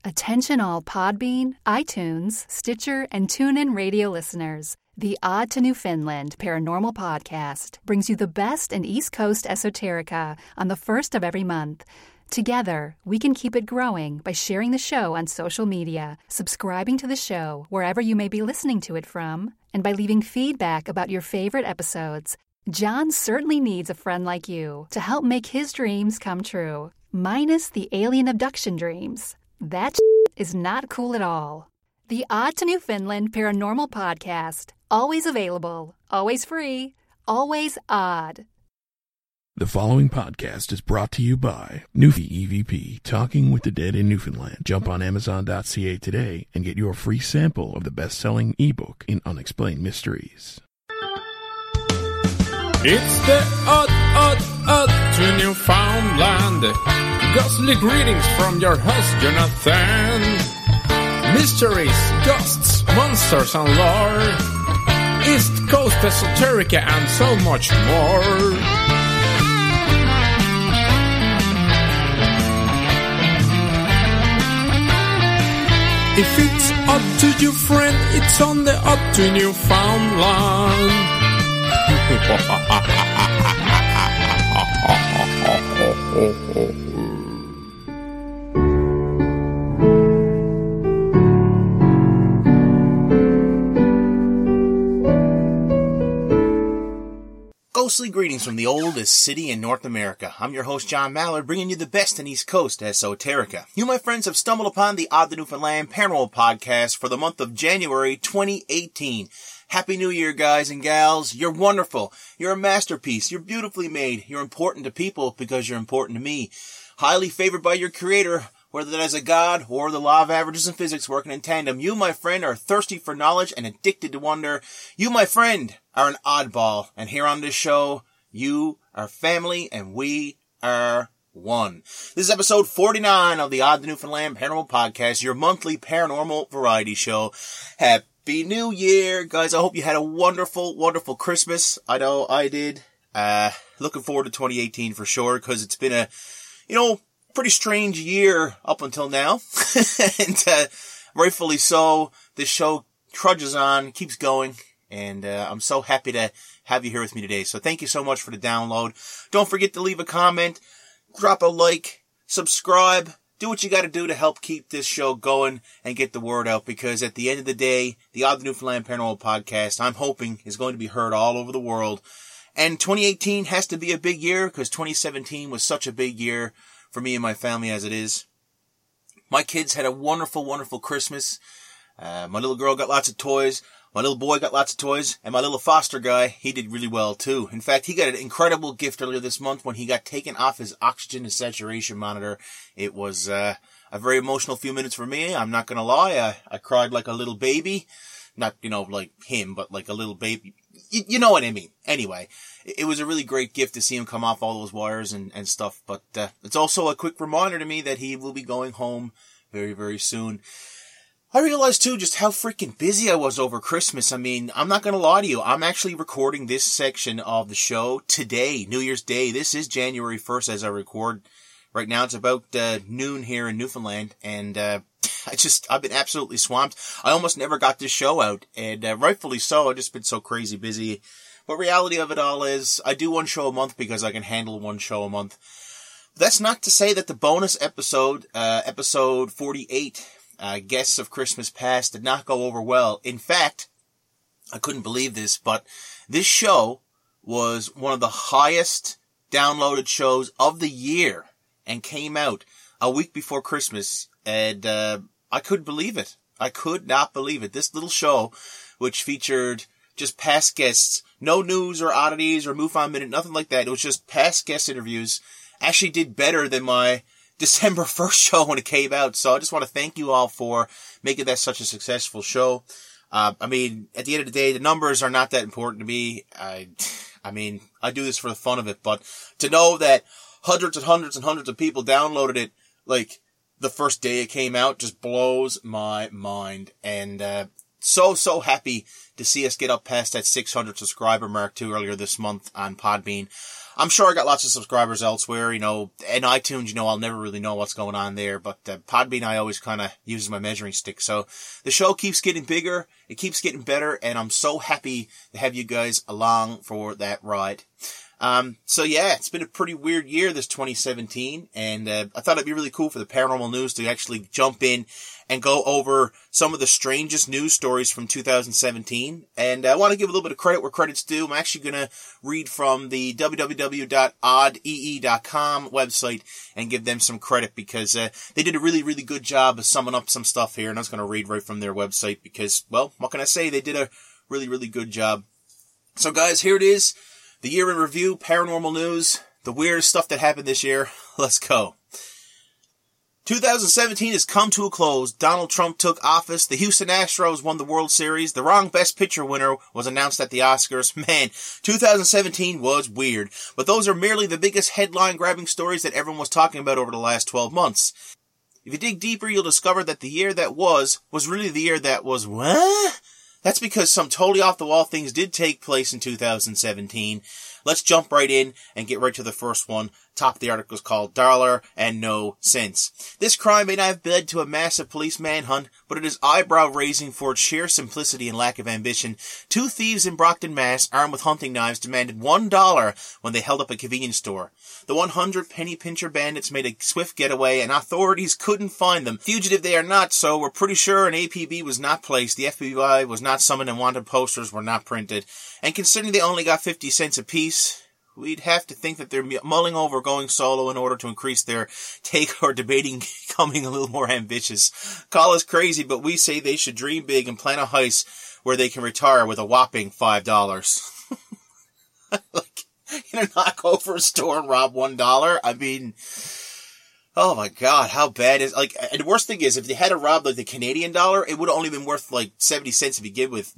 Attention all Podbean, iTunes, Stitcher, and TuneIn radio listeners. The Odd to Newfoundland Paranormal Podcast brings you the best in East Coast esoterica on the first of every month. Together, we can keep it growing by sharing the show on social media, subscribing to the show wherever you may be listening to it from, and by leaving feedback about your favorite episodes. John certainly needs a friend like you to help make his dreams come true, minus the alien abduction dreams. That is not cool at all. The Odd to Newfoundland Paranormal Podcast. Always available, always free, always odd. The following podcast is brought to you by Newfie EVP, Talking with the Dead in Newfoundland. Jump on Amazon.ca today and get your free sample of the best-selling ebook in Unexplained Mysteries. It's the Odd to Newfoundland. Ghostly greetings from your host, Jonathan. Mysteries, ghosts, monsters, and lore. East Coast esoterica and so much more. If it's odd to your friend, it's on the Odd to Newfoundland. Ghostly greetings from the oldest city in North America. I'm your host, John Mallard, bringing you the best in East Coast esoterica. You, my friends, have stumbled upon the Odd to Newfoundland Paranormal Podcast for the month of January 2018. Happy New Year, guys and gals. You're wonderful. You're a masterpiece. You're beautifully made. You're important to people because you're important to me. Highly favored by your creator, whether that is a god or the law of averages and physics working in tandem. You, my friend, are thirsty for knowledge and addicted to wonder. You, my friend, are an oddball. And here on this show, you are family and we are one. This is episode 49 of the Odd to Newfoundland Paranormal Podcast, your monthly paranormal variety show. Happy New Year, guys. I hope you had a wonderful, wonderful Christmas. I know I did. Looking forward to 2018 for sure, because it's been a, pretty strange year up until now. And, rightfully so. This show trudges on, keeps going. And, I'm so happy to have you here with me today. So thank you so much for the download. Don't forget to leave a comment, drop a like, subscribe. Do what you got to do to help keep this show going and get the word out, because at the end of the day, the Odd to Newfoundland Paranormal Podcast, I'm hoping, is going to be heard all over the world. And 2018 has to be a big year, because 2017 was such a big year for me and my family as it is. My kids had a wonderful, wonderful Christmas. My little girl got lots of toys. My little boy got lots of toys, and my little foster guy, he did really well too. In fact, he got an incredible gift earlier this month when he got taken off his oxygen saturation monitor. It was a very emotional few minutes for me. I'm not gonna lie, I cried like a little baby. Not, like him, but like a little baby. You know what I mean. Anyway, it was a really great gift to see him come off all those wires and stuff. But it's also a quick reminder to me that he will be going home very, very soon. I realized, too, just how freaking busy I was over Christmas. I mean, I'm not going to lie to you. I'm actually recording this section of the show today, New Year's Day. This is January 1st as I record. Right now, it's about noon here in Newfoundland, and I've been absolutely swamped. I almost never got this show out, and rightfully so. I've just been so crazy busy. But reality of it all is, I do one show a month because I can handle one show a month. That's not to say that the bonus episode, episode 48, Guests of Christmas Past, did not go over well. In fact, I couldn't believe this, but this show was one of the highest downloaded shows of the year and came out a week before Christmas, and I couldn't believe it. I could not believe it. This little show, which featured just past guests, no news or oddities or MUFON Minute, nothing like that. It was just past guest interviews, actually did better than my December 1st show when it came out. So I just want to thank you all for making that such a successful show. I mean, at the end of the day, the numbers are not that important to me. I do this for the fun of it, but to know that hundreds and hundreds and hundreds of people downloaded it, like, the first day it came out just blows my mind. And, so happy to see us get up past that 600 subscriber mark too earlier this month on Podbean. I'm sure I got lots of subscribers elsewhere, and iTunes, I'll never really know what's going on there, but Podbean I always kind of use as my measuring stick. So the show keeps getting bigger, it keeps getting better, and I'm so happy to have you guys along for that ride. So yeah, it's been a pretty weird year, this 2017, and I thought it'd be really cool for the Paranormal News to actually jump in and go over some of the strangest news stories from 2017. And I want to give a little bit of credit where credit's due. I'm actually going to read from the www.oddee.com website and give them some credit because they did a really, really good job of summing up some stuff here. And I was going to read right from their website because, well, what can I say? They did a really, really good job. So guys, here it is. The year in review, paranormal news, the weirdest stuff that happened this year. Let's go. 2017 has come to a close. Donald Trump took office. The Houston Astros won the World Series. The wrong Best Picture winner was announced at the Oscars. Man, 2017 was weird. But those are merely the biggest headline-grabbing stories that everyone was talking about over the last 12 months. If you dig deeper, you'll discover that the year that was really the year that was what? That's because some totally off-the-wall things did take place in 2017. Let's jump right in and get right to the first one. Top of the article is called Dollar and No Sense. This crime may not have led to a massive police manhunt, but it is eyebrow-raising for its sheer simplicity and lack of ambition. Two thieves in Brockton, Mass., armed with hunting knives, demanded $1 when they held up a convenience store. The 100-penny pincher bandits made a swift getaway, and authorities couldn't find them. Fugitive they are not, so we're pretty sure an APB was not placed, the FBI was not summoned, and wanted posters were not printed. And considering they only got 50 cents apiece, we'd have to think that they're mulling over going solo in order to increase their take or debating becoming a little more ambitious. Call us crazy, but we say they should dream big and plan a heist where they can retire with a whopping $5. Not go for a store and rob $1. I mean, oh my God, how bad is, and the worst thing is, if they had to rob, the Canadian dollar, it would have only been worth, 70 cents to begin with.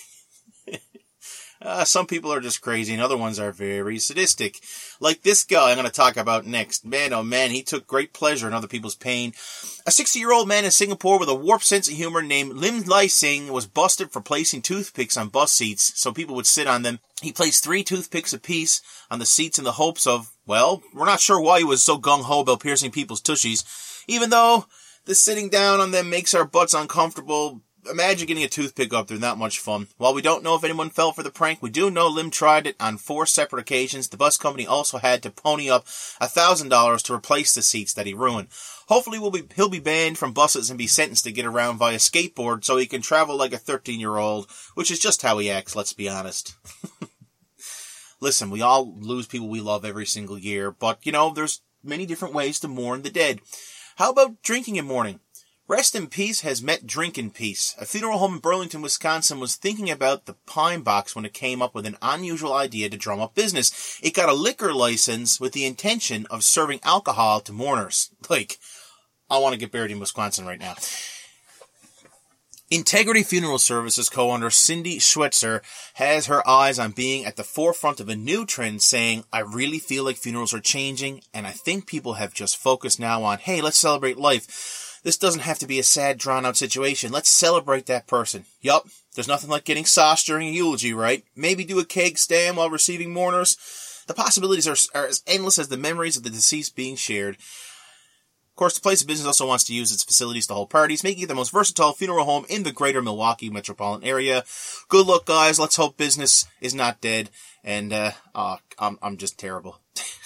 Some people are just crazy and other ones are very sadistic. Like this guy I'm going to talk about next. Man, oh man, he took great pleasure in other people's pain. A 60-year-old man in Singapore with a warped sense of humor named Lim Lai Sing was busted for placing toothpicks on bus seats so people would sit on them. He placed 3 toothpicks apiece on the seats in the hopes of, well, we're not sure why he was so gung-ho about piercing people's tushies. Even though the sitting down on them makes our butts uncomfortable, imagine getting a toothpick up there, not much fun. While we don't know if anyone fell for the prank, we do know Lim tried it on 4 separate occasions. The bus company also had to pony up $1,000 to replace the seats that he ruined. Hopefully he'll be banned from buses and be sentenced to get around via skateboard so he can travel like a 13-year-old, which is just how he acts, let's be honest. Listen, we all lose people we love every single year, but, there's many different ways to mourn the dead. How about drinking in mourning? Rest in Peace has met Drink in Peace. A funeral home in Burlington, Wisconsin was thinking about the Pine Box when it came up with an unusual idea to drum up business. It got a liquor license with the intention of serving alcohol to mourners. I want to get buried in Wisconsin right now. Integrity Funeral Services co-owner Cindy Schweitzer has her eyes on being at the forefront of a new trend, saying, I really feel like funerals are changing, and I think people have just focused now on, hey, let's celebrate life. This doesn't have to be a sad, drawn-out situation. Let's celebrate that person. Yup, there's nothing like getting sauce during a eulogy, right? Maybe do a keg stand while receiving mourners. The possibilities are as endless as the memories of the deceased being shared. Of course, the place of business also wants to use its facilities to hold parties, making it the most versatile funeral home in the greater Milwaukee metropolitan area. Good luck, guys. Let's hope business is not dead. And, I'm just terrible.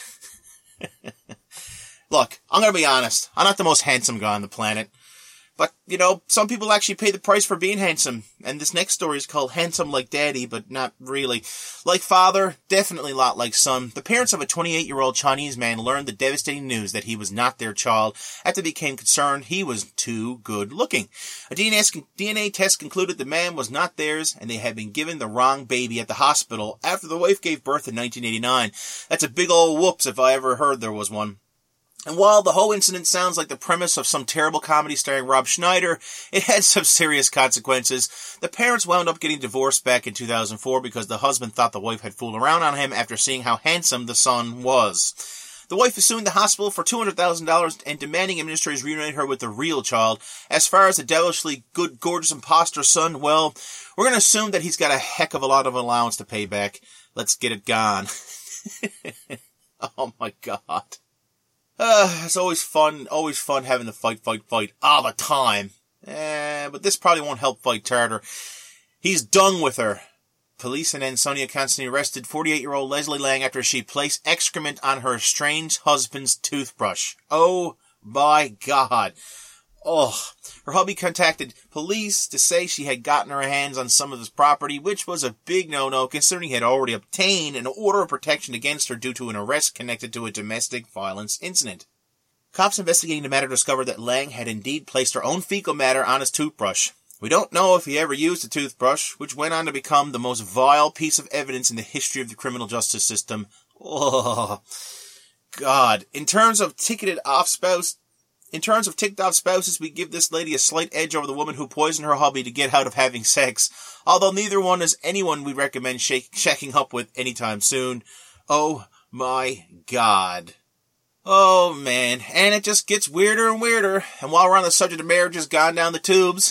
Look, I'm gonna be honest. I'm not the most handsome guy on the planet. But, some people actually pay the price for being handsome. And this next story is called Handsome Like Daddy, but not really. Like father, definitely a lot like son. The parents of a 28-year-old Chinese man learned the devastating news that he was not their child after they became concerned he was too good looking. A DNA test concluded the man was not theirs, and they had been given the wrong baby at the hospital after the wife gave birth in 1989. That's a big old whoops if I ever heard there was one. And while the whole incident sounds like the premise of some terrible comedy starring Rob Schneider, it had some serious consequences. The parents wound up getting divorced back in 2004 because the husband thought the wife had fooled around on him after seeing how handsome the son was. The wife is suing the hospital for $200,000 and demanding administrators reunite her with the real child. As far as the devilishly good, gorgeous imposter son, well, we're going to assume that he's got a heck of a lot of allowance to pay back. Let's get it gone. Oh my God. It's always fun having to fight all the time. But this probably won't help fight Tartar. He's done with her. Police in Ansonia constantly arrested 48-year-old Leslie Lang after she placed excrement on her estranged husband's toothbrush. Oh my God. Oh, her hubby contacted police to say she had gotten her hands on some of his property, which was a big no-no considering he had already obtained an order of protection against her due to an arrest connected to a domestic violence incident. Cops investigating the matter discovered that Lang had indeed placed her own fecal matter on his toothbrush. We don't know if he ever used a toothbrush, which went on to become the most vile piece of evidence in the history of the criminal justice system. Oh, God. In terms of ticked off spouses, we give this lady a slight edge over the woman who poisoned her hubby to get out of having sex, although neither one is anyone we recommend shacking up with anytime soon. Oh, my God. Oh, man. And it just gets weirder and weirder. And while we're on the subject of marriages gone down the tubes...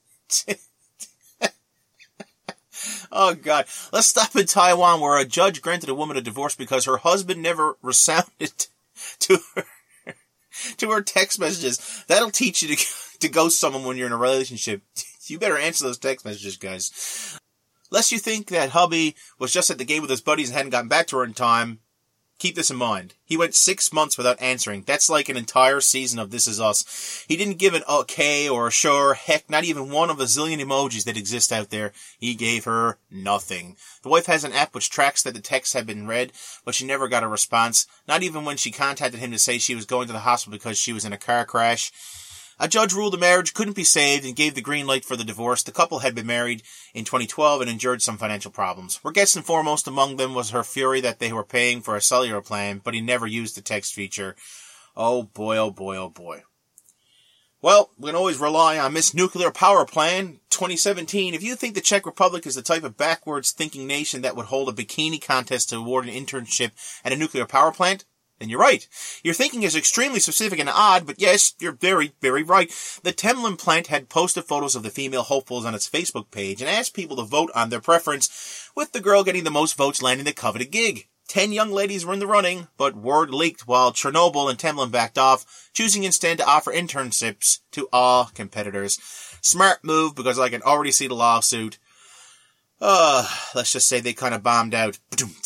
Oh, God. Let's stop in Taiwan, where a judge granted a woman a divorce because her husband never resounded to her text messages. That'll teach you to ghost someone when you're in a relationship. You better answer those text messages, guys. Lest you think that hubby was just at the game with his buddies and hadn't gotten back to her in time, keep this in mind. He went 6 months without answering. That's like an entire season of This Is Us. He didn't give an okay or a sure, heck, not even one of a zillion emojis that exist out there. He gave her nothing. The wife has an app which tracks that the texts have been read, but she never got a response. Not even when she contacted him to say she was going to the hospital because she was in a car crash. A judge ruled the marriage couldn't be saved and gave the green light for the divorce. The couple had been married in 2012 and endured some financial problems. We're guessing foremost among them was her fury that they were paying for a cellular plan, but he never used the text feature. Oh boy, oh boy, oh boy. Well, we can always rely on Miss Nuclear Power Plan 2017. If you think the Czech Republic is the type of backwards thinking nation that would hold a bikini contest to award an internship at a nuclear power plant, then you're right. Your thinking is extremely specific and odd, but yes, you're very, very right. The Temlin plant had posted photos of the female hopefuls on its Facebook page and asked people to vote on their preference, with the girl getting the most votes landing the coveted gig. 10 young ladies were in the running, but word leaked while Chernobyl and Temlin backed off, choosing instead to offer internships to all competitors. Smart move, because I can already see the lawsuit. Let's just say they kind of bombed out.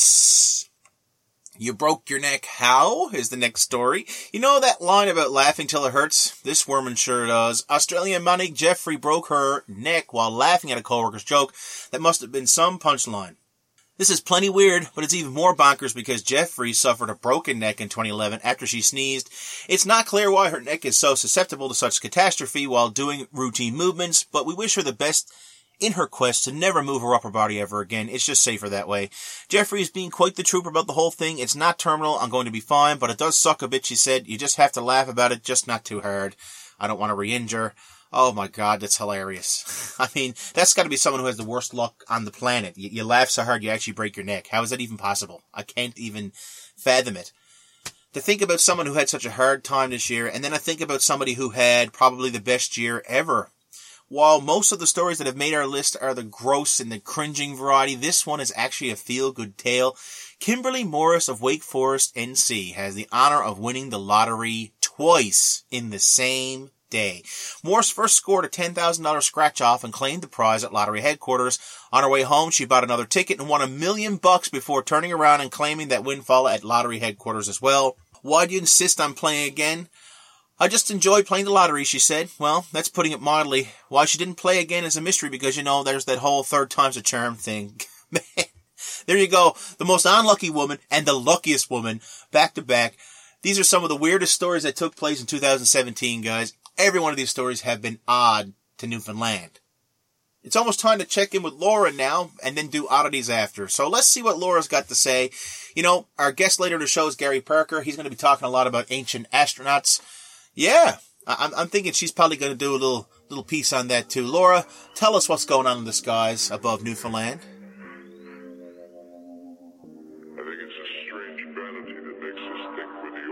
You broke your neck. How? Is the next story. You know that line about laughing till it hurts? This woman sure does. Australian Monique Jeffrey broke her neck while laughing at a coworker's joke. That must have been some punchline. This is plenty weird, but it's even more bonkers because Jeffrey suffered a broken neck in 2011 after she sneezed. It's not clear why her neck is so susceptible to such catastrophe while doing routine movements, but we wish her the best in her quest to never move her upper body ever again. It's just safer that way. Jeffrey is being quite the trooper about the whole thing. It's not terminal. I'm going to be fine, but it does suck a bit, she said. You just have to laugh about it, just not too hard. I don't want to re-injure. Oh my God, that's hilarious. I mean, that's got to be someone who has the worst luck on the planet. You laugh so hard you actually break your neck. How is that even possible? I can't even fathom it. To think about someone who had such a hard time this year, and then I think about somebody who had probably the best year ever. While most of the stories that have made our list are the gross and the cringing variety, this one is actually a feel-good tale. Kimberly Morris of Wake Forest, NC, has the honor of winning the lottery twice in the same day. Morris first scored a $10,000 scratch-off and claimed the prize at lottery headquarters. On her way home, she bought another ticket and won $1 million before turning around and claiming that windfall at lottery headquarters as well. Why do you insist on playing again? I just enjoyed playing the lottery, she said. Well, that's putting it mildly. Why she didn't play again is a mystery because, you know, there's that whole third time's a charm thing. Man, there you go. The most unlucky woman and the luckiest woman back to back. These are some of the weirdest stories that took place in 2017, guys. Every one of these stories have been odd to Newfoundland. It's almost time to check in with Laura now and then do oddities after. So let's see what Laura's got to say. You know, our guest later in the show is Gary Parker. He's going to be talking a lot about ancient astronauts. Yeah, I'm thinking she's probably going to do a little piece on that too. Laura, tell us what's going on in the skies above Newfoundland. I think it's a strange vanity that makes us think we're the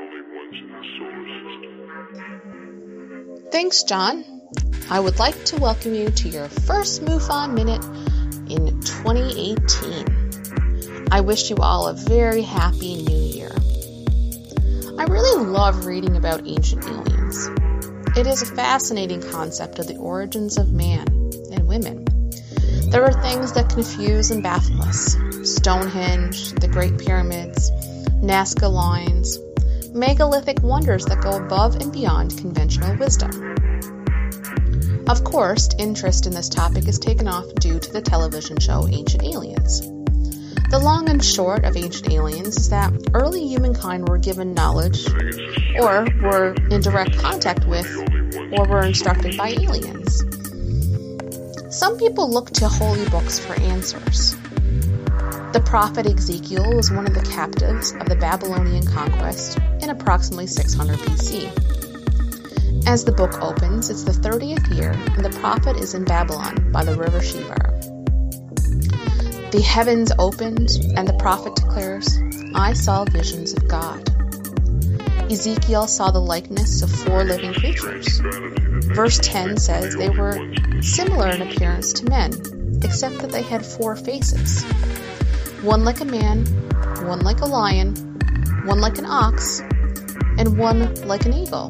Thanks, John. I would like to welcome you to your first MUFON Minute in 2018. I wish you all a very happy new year. I really love reading about ancient aliens. It is a fascinating concept of the origins of man and women. There are things that confuse and baffle us. Stonehenge, the Great Pyramids, Nazca lines, megalithic wonders that go above and beyond conventional wisdom. Of course, interest in this topic is taken off due to the television show Ancient Aliens. The long and short of Ancient Aliens is that early humankind were given knowledge, or were in direct contact with, or were instructed by aliens. Some people look to holy books for answers. The prophet Ezekiel was one of the captives of the Babylonian conquest in approximately 600 BC. As the book opens, it's the 30th year, and the prophet is in Babylon by the river Shebar. The heavens opened, and the prophet declares, "I saw visions of God." Ezekiel saw the likeness of 4 living creatures. Verse 10 says they were similar in appearance to men, except that they had 4 faces. One like a man, one like a lion, one like an ox, and one like an eagle.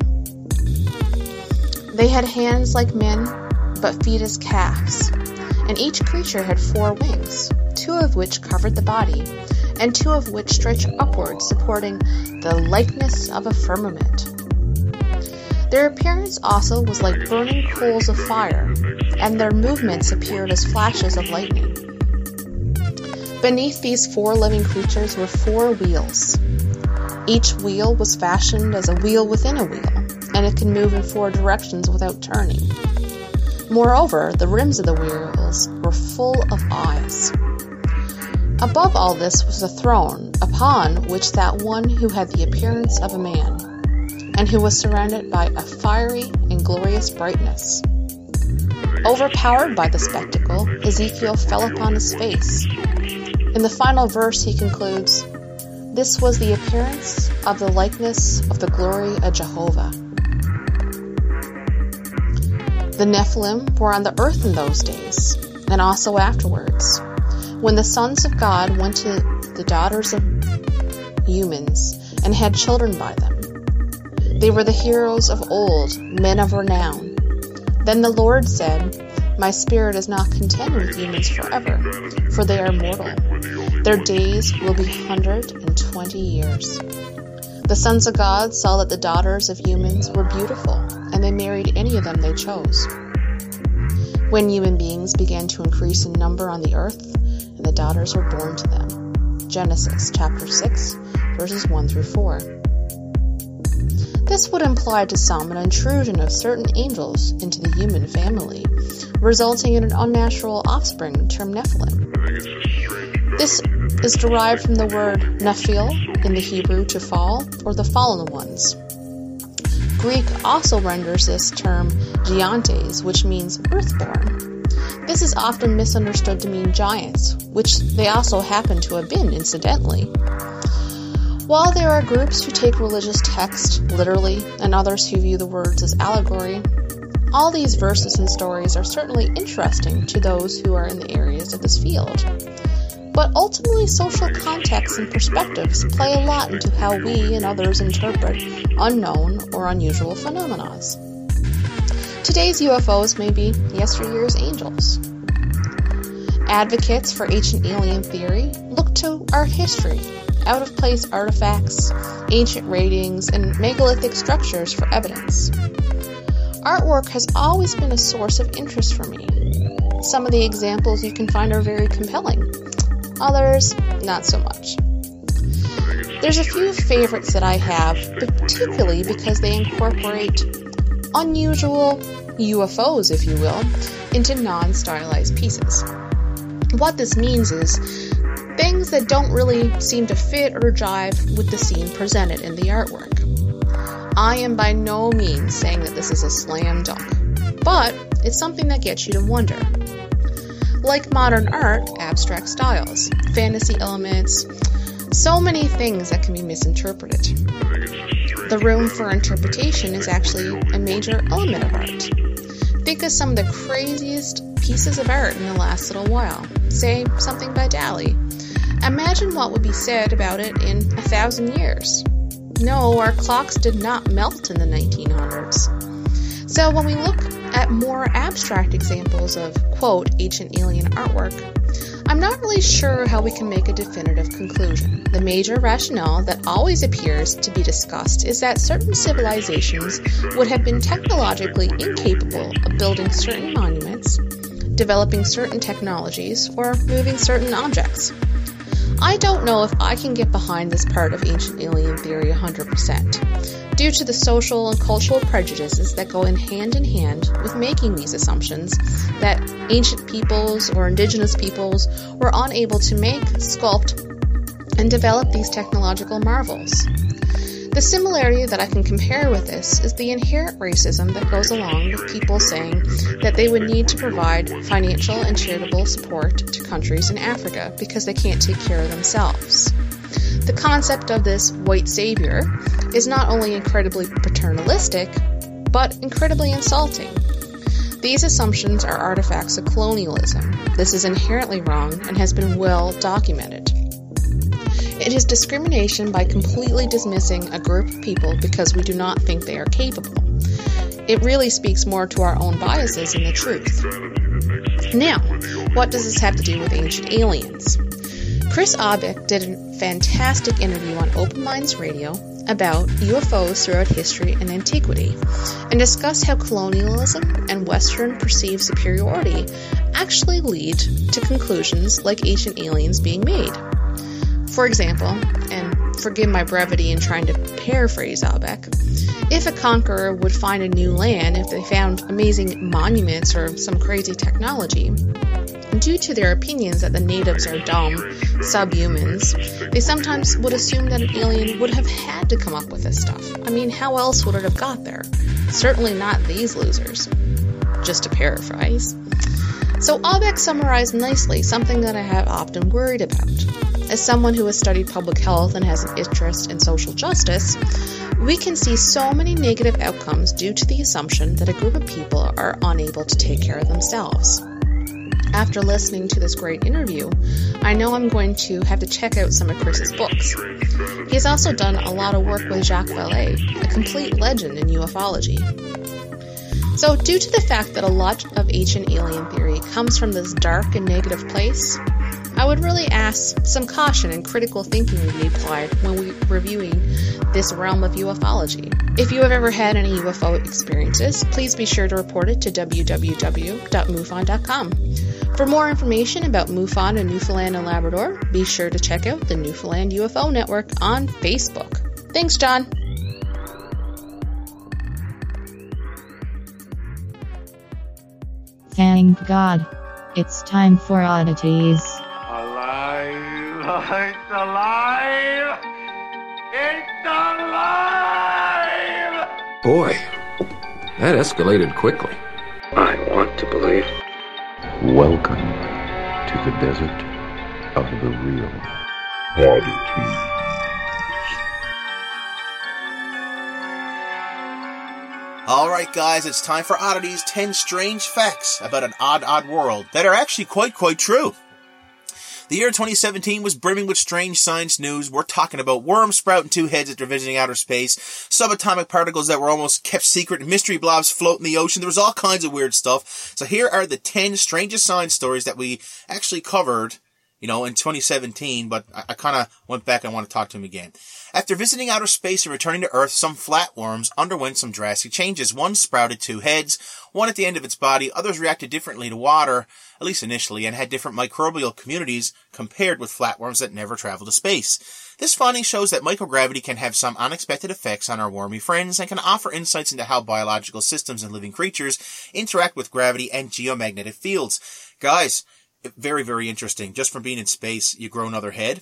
They had hands like men, but feet as calves, and each creature had 4 wings, 2 of which covered the body, and 2 of which stretched upward, supporting the likeness of a firmament. Their appearance also was like burning coals of fire, and their movements appeared as flashes of lightning. Beneath these 4 living creatures were 4 wheels. Each wheel was fashioned as a wheel within a wheel, and it can move in 4 directions without turning. Moreover, the rims of the wheels were full of eyes. Above all this was a throne, upon which sat one who had the appearance of a man, and who was surrounded by a fiery and glorious brightness. Overpowered by the spectacle, Ezekiel fell upon his face. In the final verse he concludes, "This was the appearance of the likeness of the glory of Jehovah." The Nephilim were on the earth in those days, and also afterwards, when the sons of God went to the daughters of humans and had children by them. They were the heroes of old, men of renown. Then the Lord said, "My spirit is not content with humans forever, for they are mortal. Their days will be 120 years. The sons of God saw that the daughters of humans were beautiful, and they married any of them they chose. When human beings began to increase in number on the earth, and the daughters were born to them." Genesis chapter 6, verses 1 through 4. This would imply to some an intrusion of certain angels into the human family, resulting in an unnatural offspring termed Nephilim. This is derived from the word nephil in the Hebrew to fall, or the fallen ones. Greek also renders this term giantes, which means earthborn. This is often misunderstood to mean giants, which they also happen to have been, incidentally. While there are groups who take religious text literally, and others who view the words as allegory, all these verses and stories are certainly interesting to those who are in the areas of this field. But ultimately, social context and perspectives play a lot into how we and others interpret unknown or unusual phenomena. Today's UFOs may be yesteryear's angels. Advocates for ancient alien theory look to our history, out-of-place artifacts, ancient writings, and megalithic structures for evidence. Artwork has always been a source of interest for me. Some of the examples you can find are very compelling. Others, not so much. There's a few favorites that I have, particularly because they incorporate unusual UFOs, if you will, into non-stylized pieces. What this means is things that don't really seem to fit or jive with the scene presented in the artwork. I am by no means saying that this is a slam dunk, but it's something that gets you to wonder. Like modern art, abstract styles, fantasy elements, so many things that can be misinterpreted. The the room for interpretation is actually a major element of art. Think of some of the craziest pieces of art in the last little while. Say, something by Dali. Imagine what would be said about it in 1,000 years. No, our clocks did not melt in the 1900s. So when we look at more abstract examples of, quote, ancient alien artwork, I'm not really sure how we can make a definitive conclusion. The major rationale that always appears to be discussed is that certain civilizations would have been technologically incapable of building certain monuments, developing certain technologies, or moving certain objects. I don't know if I can get behind this part of ancient alien theory 100%, due to the social and cultural prejudices that go in hand with making these assumptions that ancient peoples or indigenous peoples were unable to make, sculpt, and develop these technological marvels. The similarity that I can compare with this is the inherent racism that goes along with people saying that they would need to provide financial and charitable support to countries in Africa because they can't take care of themselves. The concept of this white savior is not only incredibly paternalistic, but incredibly insulting. These assumptions are artifacts of colonialism. This is inherently wrong and has been well documented. It is discrimination by completely dismissing a group of people because we do not think they are capable. It really speaks more to our own biases than the truth. Now, what does this have to do with ancient aliens? Chris Aubeck did a fantastic interview on Open Minds Radio about UFOs throughout history and antiquity, and discussed how colonialism and Western perceived superiority actually lead to conclusions like ancient aliens being made. For example, and forgive my brevity in trying to paraphrase Aubeck, if a conqueror would find a new land if they found amazing monuments or some crazy technology, due to their opinions that the natives are dumb subhumans, they sometimes would assume that an alien would have had to come up with this stuff. I mean, how else would it have got there? Certainly not these losers. Just to paraphrase. So Aubeck summarized nicely something that I have often worried about. As someone who has studied public health and has an interest in social justice, we can see so many negative outcomes due to the assumption that a group of people are unable to take care of themselves. After listening to this great interview, I know I'm going to have to check out some of Chris's books. He has also done a lot of work with Jacques Vallée, a complete legend in ufology. So, due to the fact that a lot of ancient alien theory comes from this dark and negative place, I would really ask some caution and critical thinking to be applied when we're reviewing this realm of ufology. If you have ever had any UFO experiences, please be sure to report it to www.mufon.com. For more information about MUFON in Newfoundland and Labrador, be sure to check out the Newfoundland UFO Network on Facebook. Thanks, John. Thank God. It's time for oddities. Alive! It's alive! It's alive! Boy, that escalated quickly. I want to believe. Welcome to the desert of the real. Oddities. Alright guys, it's time for Oddities, 10 strange facts about an odd world that are actually quite true. The year 2017 was brimming with strange science news. We're talking about worms sprouting two heads after visiting outer space, subatomic particles that were almost kept secret, mystery blobs floating in the ocean. There was all kinds of weird stuff. So here are the 10 strangest science stories that we actually covered, in 2017, but I kind of went back and want to talk to him again. After visiting outer space and returning to Earth, some flatworms underwent some drastic changes. One sprouted two heads, one at the end of its body. Others reacted differently to water, at least initially, and had different microbial communities compared with flatworms that never travel to space. This finding shows that microgravity can have some unexpected effects on our wormy friends and can offer insights into how biological systems and living creatures interact with gravity and geomagnetic fields. Guys, very, very interesting. Just from being in space, you grow another head.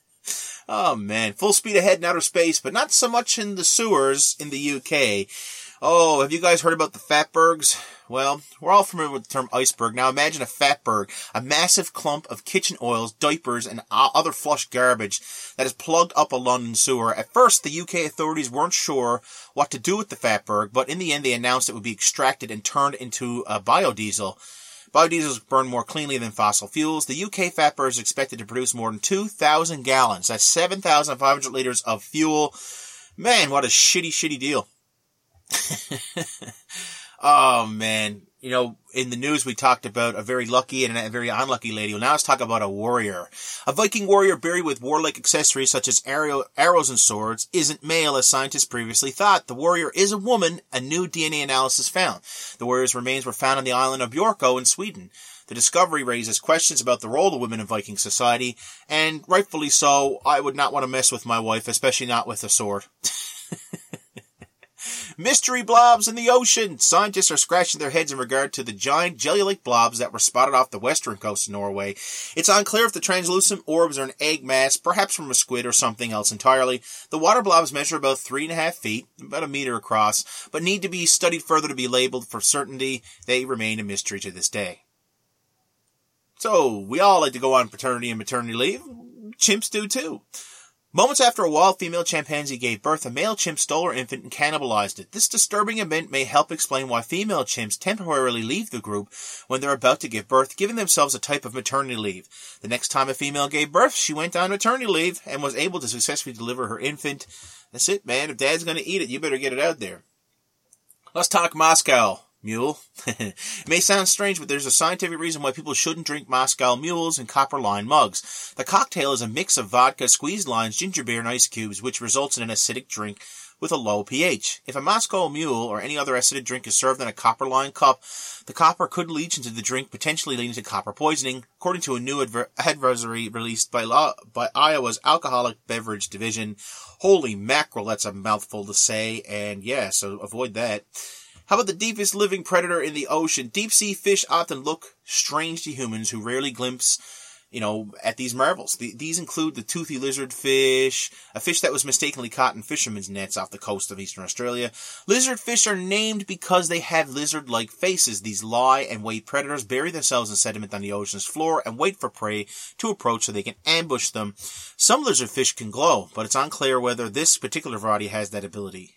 Oh man, full speed ahead in outer space, but not so much in the sewers in the UK. Oh, have you guys heard about the fatbergs? Well, we're all familiar with the term iceberg. Now imagine a fatberg, a massive clump of kitchen oils, diapers, and other flush garbage that is plugged up a London sewer. At first, the UK authorities weren't sure what to do with the fatberg, but in the end they announced it would be extracted and turned into biodiesel. Biodiesels burn more cleanly than fossil fuels. The UK fatberg is expected to produce more than 2,000 gallons. That's 7,500 liters of fuel. Man, what a shitty deal. Oh, man. You know, in the news we talked about a very lucky and a very unlucky lady. Well, now let's talk about a warrior. A Viking warrior buried with warlike accessories such as arrows and swords isn't male as scientists previously thought. The warrior is a woman, a new DNA analysis found. The warrior's remains were found on the island of Björkö in Sweden. The discovery raises questions about the role of women in Viking society, and rightfully so. I would not want to mess with my wife, especially not with a sword. Mystery blobs in the ocean. Scientists are scratching their heads in regard to the giant jelly-like blobs that were spotted off the western coast of Norway. It's unclear if the translucent orbs are an egg mass, perhaps from a squid or something else entirely. The water blobs measure about 3.5 feet, about a meter across, but need to be studied further to be labeled for certainty. They remain a mystery to this day. So, we all like to go on paternity and maternity leave. Chimps do too. Moments after a wild female chimpanzee gave birth, a male chimp stole her infant and cannibalized it. This disturbing event may help explain why female chimps temporarily leave the group when they're about to give birth, giving themselves a type of maternity leave. The next time a female gave birth, she went on maternity leave and was able to successfully deliver her infant. That's it, man. If dad's going to eat it, you better get it out there. Let's talk Moscow Mule. It may sound strange, but there's a scientific reason why people shouldn't drink Moscow Mules in copper-lined mugs. The cocktail is a mix of vodka, squeezed limes, ginger beer, and ice cubes, which results in an acidic drink with a low pH. If a Moscow Mule or any other acidic drink is served in a copper-lined cup, the copper could leach into the drink, potentially leading to copper poisoning, according to a new advisory released by Iowa's Alcoholic Beverage Division. Holy mackerel, that's a mouthful to say, and yeah, so avoid that. How about the deepest living predator in the ocean? Deep-sea fish often look strange to humans who rarely glimpse, at these marvels. These include the toothy lizard fish, a fish that was mistakenly caught in fishermen's nets off the coast of eastern Australia. Lizard fish are named because they have lizard-like faces. These lie and wait predators bury themselves in sediment on the ocean's floor and wait for prey to approach so they can ambush them. Some lizard fish can glow, but it's unclear whether this particular variety has that ability.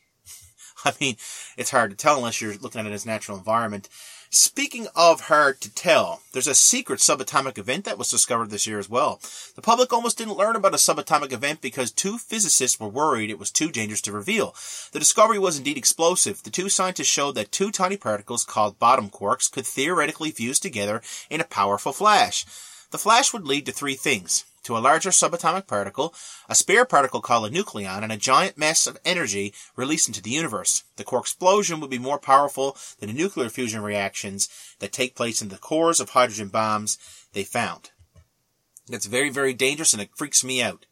I mean, it's hard to tell unless you're looking at it in its natural environment. Speaking of hard to tell, there's a secret subatomic event that was discovered this year as well. The public almost didn't learn about a subatomic event because two physicists were worried it was too dangerous to reveal. The discovery was indeed explosive. The two scientists showed that two tiny particles called bottom quarks could theoretically fuse together in a powerful flash. The flash would lead to three things: to a larger subatomic particle, a spare particle called a nucleon, and a giant mass of energy released into the universe. The core explosion would be more powerful than the nuclear fusion reactions that take place in the cores of hydrogen bombs they found. That's very, very dangerous, and it freaks me out.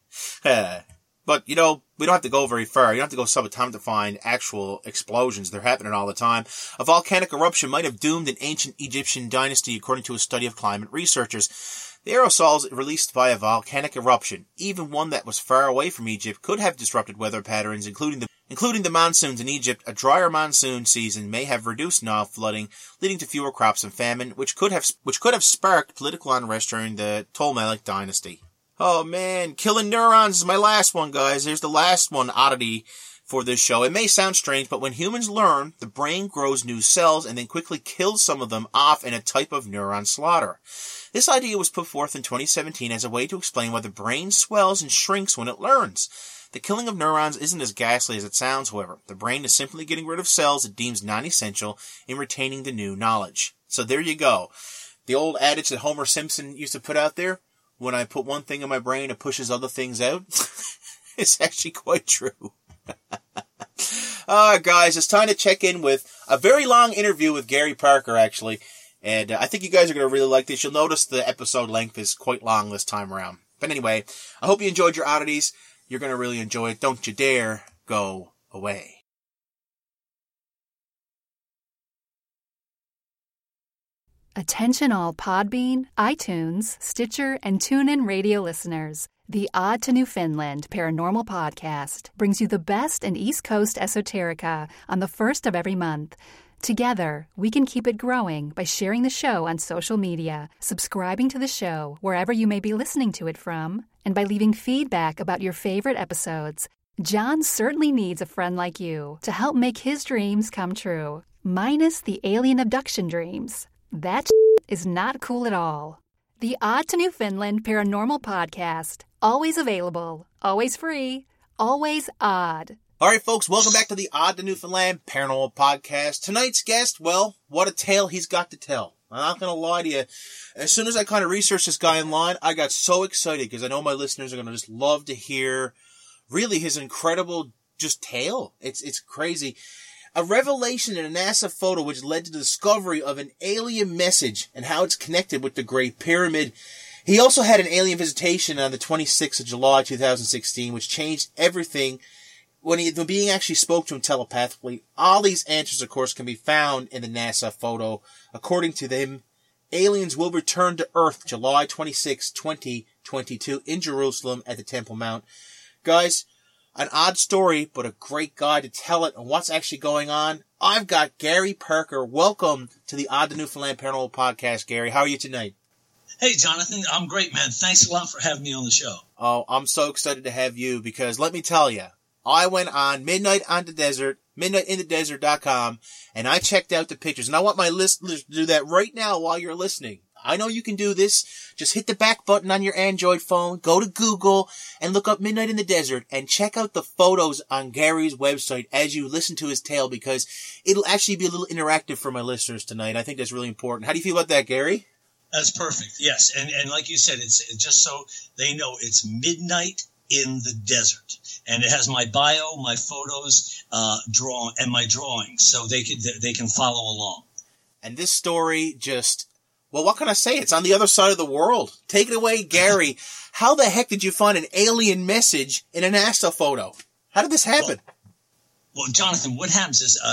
But, we don't have to go very far. You don't have to go subatomic to find actual explosions. They're happening all the time. A volcanic eruption might have doomed an ancient Egyptian dynasty, according to a study of climate researchers. The aerosols released by a volcanic eruption, even one that was far away from Egypt, could have disrupted weather patterns, including the monsoons in Egypt. A drier monsoon season may have reduced Nile flooding, leading to fewer crops and famine, which could have sparked political unrest during the Ptolemaic dynasty. Oh man, killing neurons is my last one, guys. Here's the last one oddity for this show. It may sound strange, but when humans learn, the brain grows new cells and then quickly kills some of them off in a type of neuron slaughter. This idea was put forth in 2017 as a way to explain why the brain swells and shrinks when it learns. The killing of neurons isn't as ghastly as it sounds, however. The brain is simply getting rid of cells it deems non-essential in retaining the new knowledge. So there you go. The old adage that Homer Simpson used to put out there, when I put one thing in my brain, it pushes other things out. It's actually quite true. Guys, it's time to check in with a very long interview with Gary Parker, actually. And I think you guys are going to really like this. You'll notice the episode length is quite long this time around. But anyway, I hope you enjoyed your oddities. You're going to really enjoy it. Don't you dare go away. Attention all Podbean, iTunes, Stitcher, and TuneIn radio listeners. The Odd to Newfoundland Paranormal Podcast brings you the best in East Coast esoterica on the first of every month. Together, we can keep it growing by sharing the show on social media, subscribing to the show wherever you may be listening to it from, and by leaving feedback about your favorite episodes. John certainly needs a friend like you to help make his dreams come true, minus the alien abduction dreams. That is not cool at all. The Odd to Newfoundland Paranormal Podcast. Always available, always free, always odd. All right, folks, welcome back to the Odd to Newfoundland Paranormal Podcast. Tonight's guest, well, what a tale he's got to tell. I'm not going to lie to you. As soon as I kind of researched this guy online, I got so excited because I know my listeners are going to just love to hear really his incredible just tale. It's crazy. A revelation in a NASA photo which led to the discovery of an alien message and how it's connected with the Great Pyramid. He also had an alien visitation on the 26th of July, 2016, which changed everything when the being actually spoke to him telepathically. All these answers, of course, can be found in the NASA photo. According to them, aliens will return to Earth July 26, 2022 in Jerusalem at the Temple Mount. Guys, an odd story, but a great guy to tell it and what's actually going on. I've got Gary Parker. Welcome to the Odd to Newfoundland Paranormal Podcast, Gary. How are you tonight? Hey, Jonathan. I'm great, man. Thanks a lot for having me on the show. Oh, I'm so excited to have you because let me tell you, I went on midnightinthedesert.com, and I checked out the pictures. And I want my listeners to do that right now while you're listening. I know you can do this. Just hit the back button on your Android phone, go to Google, and look up Midnight in the Desert, and check out the photos on Gary's website as you listen to his tale, because it'll actually be a little interactive for my listeners tonight. I think that's really important. How do you feel about that, Gary? That's perfect, yes. And like you said, it's just so they know it's Midnight in the Desert. And it has my bio, my photos, and my drawings, so they can follow along. And this story just... well, what can I say? It's on the other side of the world. Take it away, Gary. How the heck did you find an alien message in a NASA photo? How did this happen? Well, Jonathan, what happens is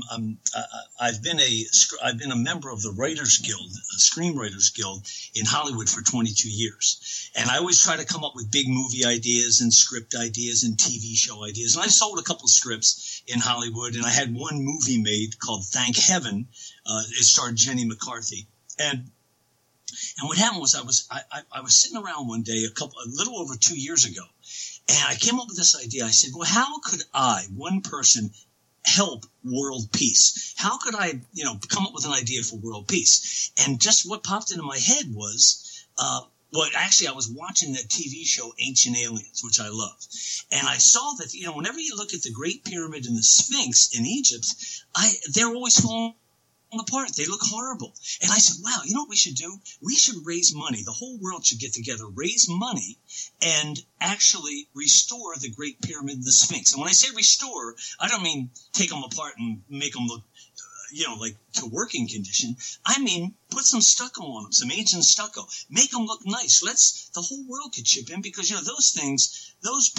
I've been a member of the Writers Guild, Screenwriters Guild in Hollywood for 22 years, and I always try to come up with big movie ideas and script ideas and TV show ideas. And I sold a couple of scripts in Hollywood, and I had one movie made called Thank Heaven. It starred Jenny McCarthy. And what happened was I was sitting around one day a little over 2 years ago, and I came up with this idea. I said, well, how could I, one person, help world peace? How could I, come up with an idea for world peace? And just what popped into my head was, I was watching that TV show Ancient Aliens, which I love. And I saw that, whenever you look at the Great Pyramid and the Sphinx in Egypt, they're always falling apart. They look horrible. And I said, wow, you know what we should do? We should raise money. The whole world should get together, raise money, and actually restore the Great Pyramid and the Sphinx. And when I say restore, I don't mean take them apart and make them look, like to working condition. I mean, put some stucco on them, some ancient stucco. Make them look nice. The whole world could chip in because, those things,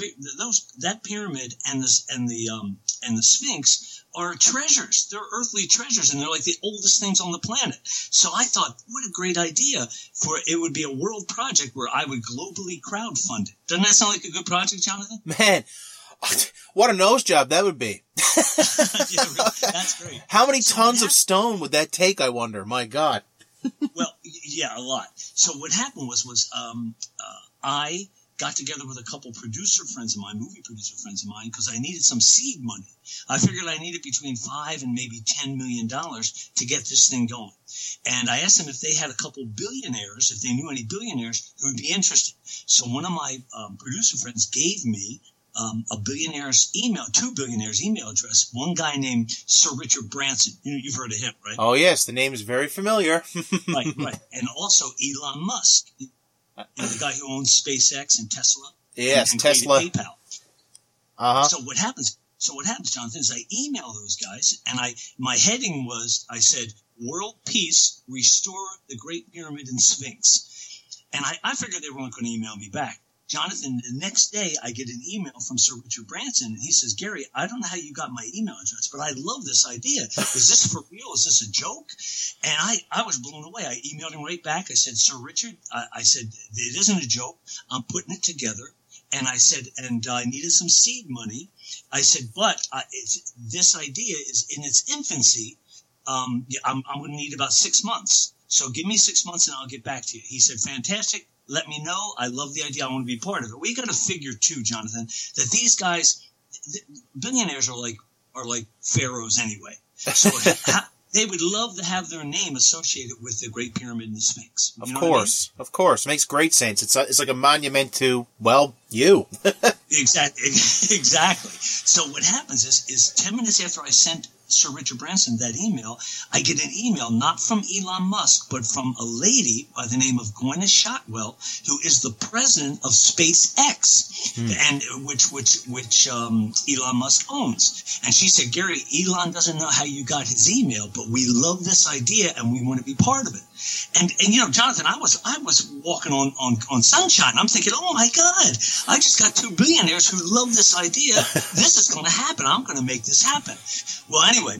that pyramid and the Sphinx are treasures. They're earthly treasures, and they're like the oldest things on the planet. So I thought, what a great idea it would be a world project where I would globally crowdfund it. Doesn't that sound like a good project, Jonathan? Man, what a nose job that would be. Yeah, that's great. How many tons of stone would that take, I wonder? My God. Well, yeah, a lot. So what happened was I got together with a couple movie producer friends of mine, because I needed some seed money. I figured I needed between $5 and maybe $10 million to get this thing going. And I asked them if they had a couple billionaires, if they knew any billionaires who would be interested. So one of my producer friends gave me two billionaires' email address. One guy named Sir Richard Branson. You've heard of him, right? Oh, yes. The name is very familiar. Right. And also Elon Musk. The guy who owns SpaceX and Tesla. Yes, and Tesla. PayPal. Uh-huh. So what happens, Jonathan, is I email those guys, and my heading was, I said, World Peace, Restore the Great Pyramid and Sphinx. And I figured they weren't going to email me back. Jonathan, the next day I get an email from Sir Richard Branson, and he says, Gary, I don't know how you got my email address, but I love this idea. Is this for real? Is this a joke? And I was blown away. I emailed him right back. I said, Sir Richard, I said, it isn't a joke. I'm putting it together. And I said, and I needed some seed money. I said, but this idea is in its infancy. I'm going to need about 6 months. So give me 6 months and I'll get back to you. He said, fantastic. Let me know. I love the idea. I want to be part of it. We got to figure too, Jonathan, that these guys, billionaires are like pharaohs anyway. So they would love to have their name associated with the Great Pyramid and the Sphinx. Of course. Makes great sense. It's like a monument to, well, you. Exactly. So what happens is 10 minutes after I sent Sir Richard Branson that email, I get an email not from Elon Musk, but from a lady by the name of Gwyneth Shotwell, who is the president of SpaceX, and which Elon Musk owns. And she said, Gary, Elon doesn't know how you got his email, but we love this idea and we want to be part of it. And Jonathan, I was walking on sunshine. I'm thinking, oh my God, I just got 2 billionaires who love this idea. This is going to happen. I'm going to make this happen. Well, anyway,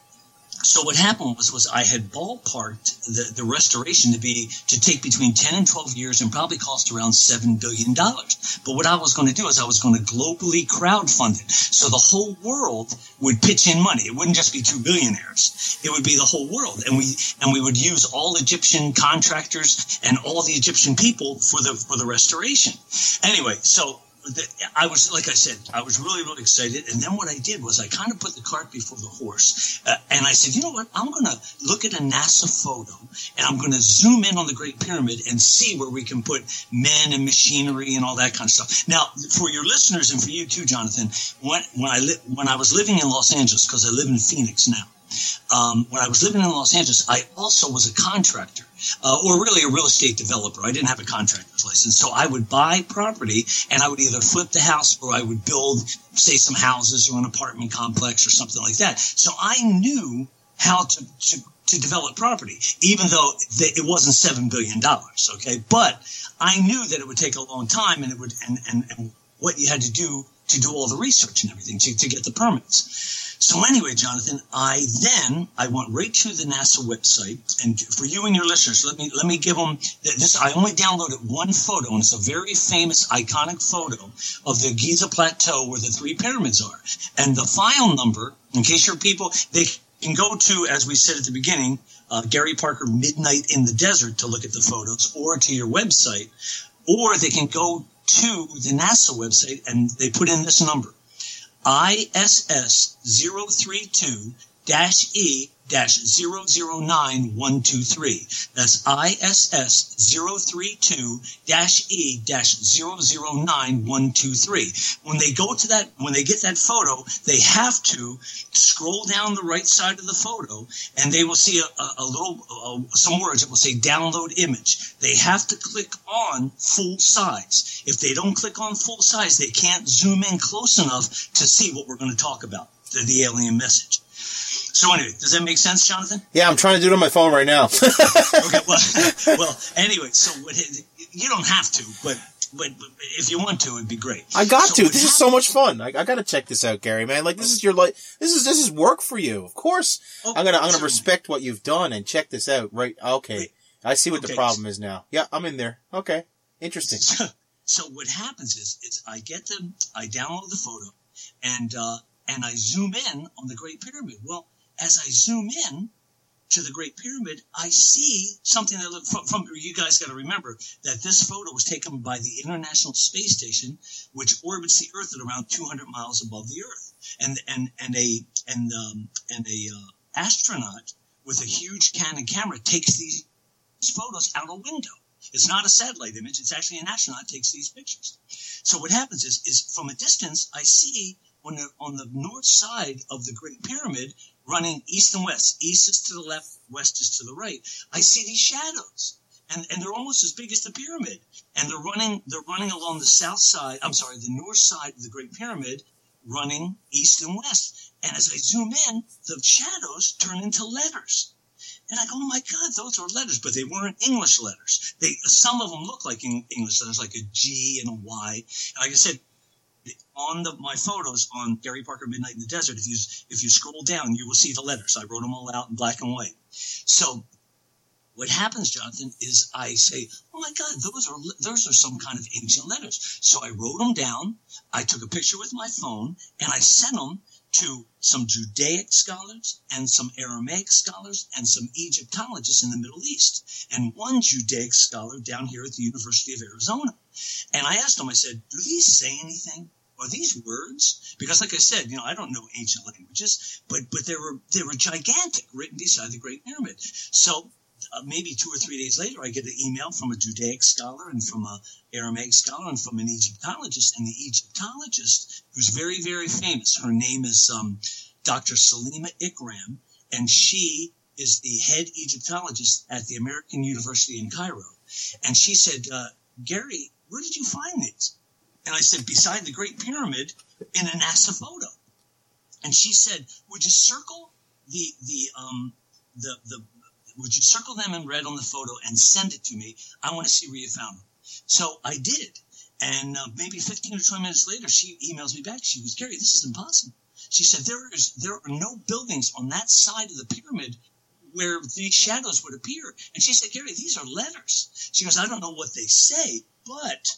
so what happened was I had ballparked the restoration to take between 10 and 12 years and probably cost around $7 billion. But what I was going to do is I was going to globally crowdfund it. So the whole world would pitch in money. It wouldn't just be 2 billionaires. It would be the whole world. And we would use all Egyptian contractors and all the Egyptian people for the restoration. Anyway, so I was, like I said, I was really, really excited. And then what I did was I kind of put the cart before the horse. And I said, you know what? I'm going to look at a NASA photo and I'm going to zoom in on the Great Pyramid and see where we can put men and machinery and all that kind of stuff. Now, for your listeners and for you too, Jonathan, when I was living in Los Angeles, because I live in Phoenix now, when I was living in Los Angeles, I also was a contractor, or really a real estate developer. I didn't have a contractor's license. So I would buy property and I would either flip the house or I would build, say, some houses or an apartment complex or something like that. So I knew how to develop property, even though it wasn't $7 billion. Okay. But I knew that it would take a long time and it would, and what you had to do all the research and everything to get the permits. So anyway, Jonathan, I went right to the NASA website, and for you and your listeners, let me give them this. I only downloaded one photo, and it's a very famous, iconic photo of the Giza Plateau where the 3 pyramids are. And the file number, in case your people, they can go to, as we said at the beginning, Gary Parker Midnight in the Desert to look at the photos, or to your website, or they can go to the NASA website and they put in this number. ISS 032-E-009-123. That's ISS 032-E-009-123. When they go to that, when they get that photo, they have to scroll down the right side of the photo, and they will see a little some words. It will say "download image." They have to click on full size. If they don't click on full size, they can't zoom in close enough to see what we're going to talk about, the alien message. So anyway, does that make sense, Jonathan? Yeah, I'm trying to do it on my phone right now. Okay, well, anyway, so you don't have to, but if you want to, it'd be great. I got to. This is so much fun. I got to check this out, Gary, man. Like, this is your life. This is work for you. Of course. I'm going to respect what you've done and check this out. Right. Okay. I see what the problem is now. Yeah, I'm in there. Okay. Interesting. So what happens is I download the photo and I zoom in on the Great Pyramid. Well, as I zoom in to the Great Pyramid, I see something that from you guys got to remember that this photo was taken by the International Space Station, which orbits the Earth at around 200 miles above the Earth, and a astronaut with a huge Canon camera takes these photos out a window. It's not a satellite image; it's actually an astronaut takes these pictures. So what happens is from a distance, I see on the north side of the Great Pyramid, running east and west. East is to the left, west is to the right. I see these shadows, and they're almost as big as the pyramid. And they're running along the the north side of the Great Pyramid, running east and west. And as I zoom in, the shadows turn into letters. And I go, oh my God, those are letters, but they weren't English letters. Some of them look like English letters, like a G and a Y. And like I said, on my photos on Gary Parker Midnight in the Desert, if you scroll down, you will see the letters. I wrote them all out in black and white. So what happens, Jonathan, is I say, oh my God, those are some kind of ancient letters. So I wrote them down. I took a picture with my phone and I sent them to some Judaic scholars and some Aramaic scholars and some Egyptologists in the Middle East, and one Judaic scholar down here at the University of Arizona. And I asked him, I said, do these say anything? Are these words? Because like I said, I don't know ancient languages, but they were gigantic, written beside the Great Pyramid. So maybe 2 or 3 days later, I get an email from a Judaic scholar and from an Aramaic scholar and from an Egyptologist. And the Egyptologist, who's very, very famous, her name is Dr. Salima Ikram, and she is the head Egyptologist at the American University in Cairo. And she said, Gary, where did you find these? And I said, beside the Great Pyramid in a NASA photo. And she said, would you circle would you circle them in red on the photo and send it to me? I want to see where you found them. So I did. And maybe 15 or 20 minutes later, she emails me back. She goes, Gary, this is impossible. She said, there are no buildings on that side of the pyramid where these shadows would appear. And she said, Gary, these are letters. She goes, I don't know what they say, but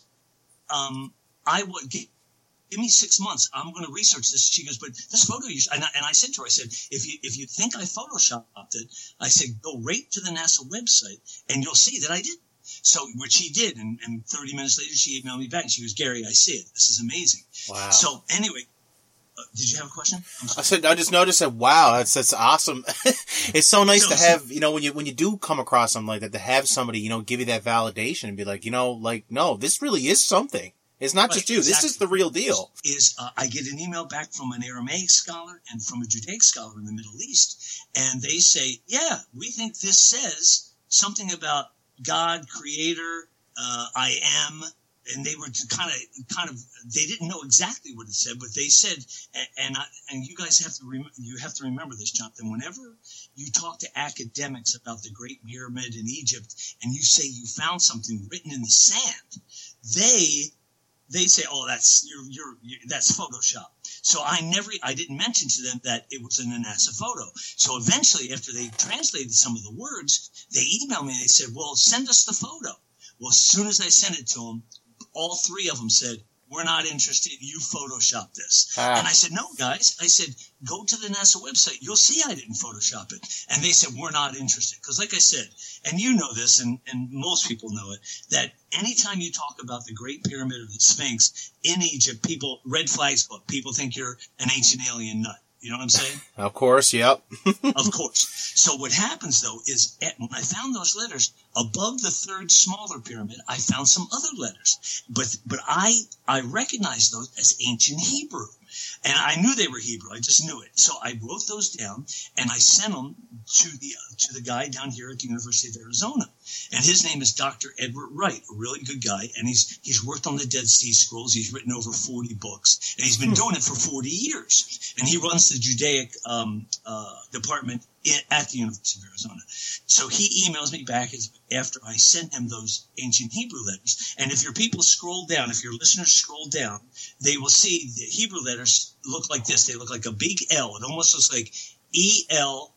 I would give me 6 months. I'm going to research this. She goes, but this photo, and I said to her, I said, if you think I photoshopped it, I said, go right to the NASA website and you'll see that I did. So, which she did. And 30 minutes later, she emailed me back and she goes, Gary, I see it. This is amazing. Wow. So anyway, did you have a question? I said, I just noticed that, wow, that's awesome. It's so nice to have, when you do come across something like that, to have somebody, give you that validation and be like, no, this really is something. It's not just you. Exactly. This is the real deal. I get an email back from an Aramaic scholar and from a Judaic scholar in the Middle East, and they say, yeah, we think this says something about God, Creator, I am, and they were kind of, they didn't know exactly what it said, but they said, and you guys have to remember this, Jonathan. Whenever you talk to academics about the Great Pyramid in Egypt, and you say you found something written in the sand, they say, oh, that's Photoshop. So I didn't mention to them that it was in a NASA photo. So eventually, after they translated some of the words, they emailed me and they said, well, send us the photo. Well, as soon as I sent it to them, all 3 of them said, we're not interested. You Photoshop this. And I said, no, guys. I said, go to the NASA website. You'll see I didn't Photoshop it. And they said, we're not interested. Because like I said, and you know this, and most people know it, that anytime you talk about the Great Pyramid of the Sphinx in Egypt, red flags go up. People think you're an ancient alien nut. You know what I'm saying? Of course, yep. Of course. So what happens, though, is when I found those letters, above the 3rd smaller pyramid, I found some other letters. But I recognized those as ancient Hebrew. And I knew they were Hebrew. I just knew it. So I wrote those down, and I sent them to the guy down here at the University of Arizona. And his name is Dr. Edward Wright, a really good guy. And he's worked on the Dead Sea Scrolls. He's written over 40 books. And he's been doing it for 40 years. And he runs the Judaic department at the University of Arizona. So he emails me back after I sent him those ancient Hebrew letters. And if your people scroll down, if your listeners scroll down, they will see the Hebrew letters look like this. They look like a big L. It almost looks like ELWELL,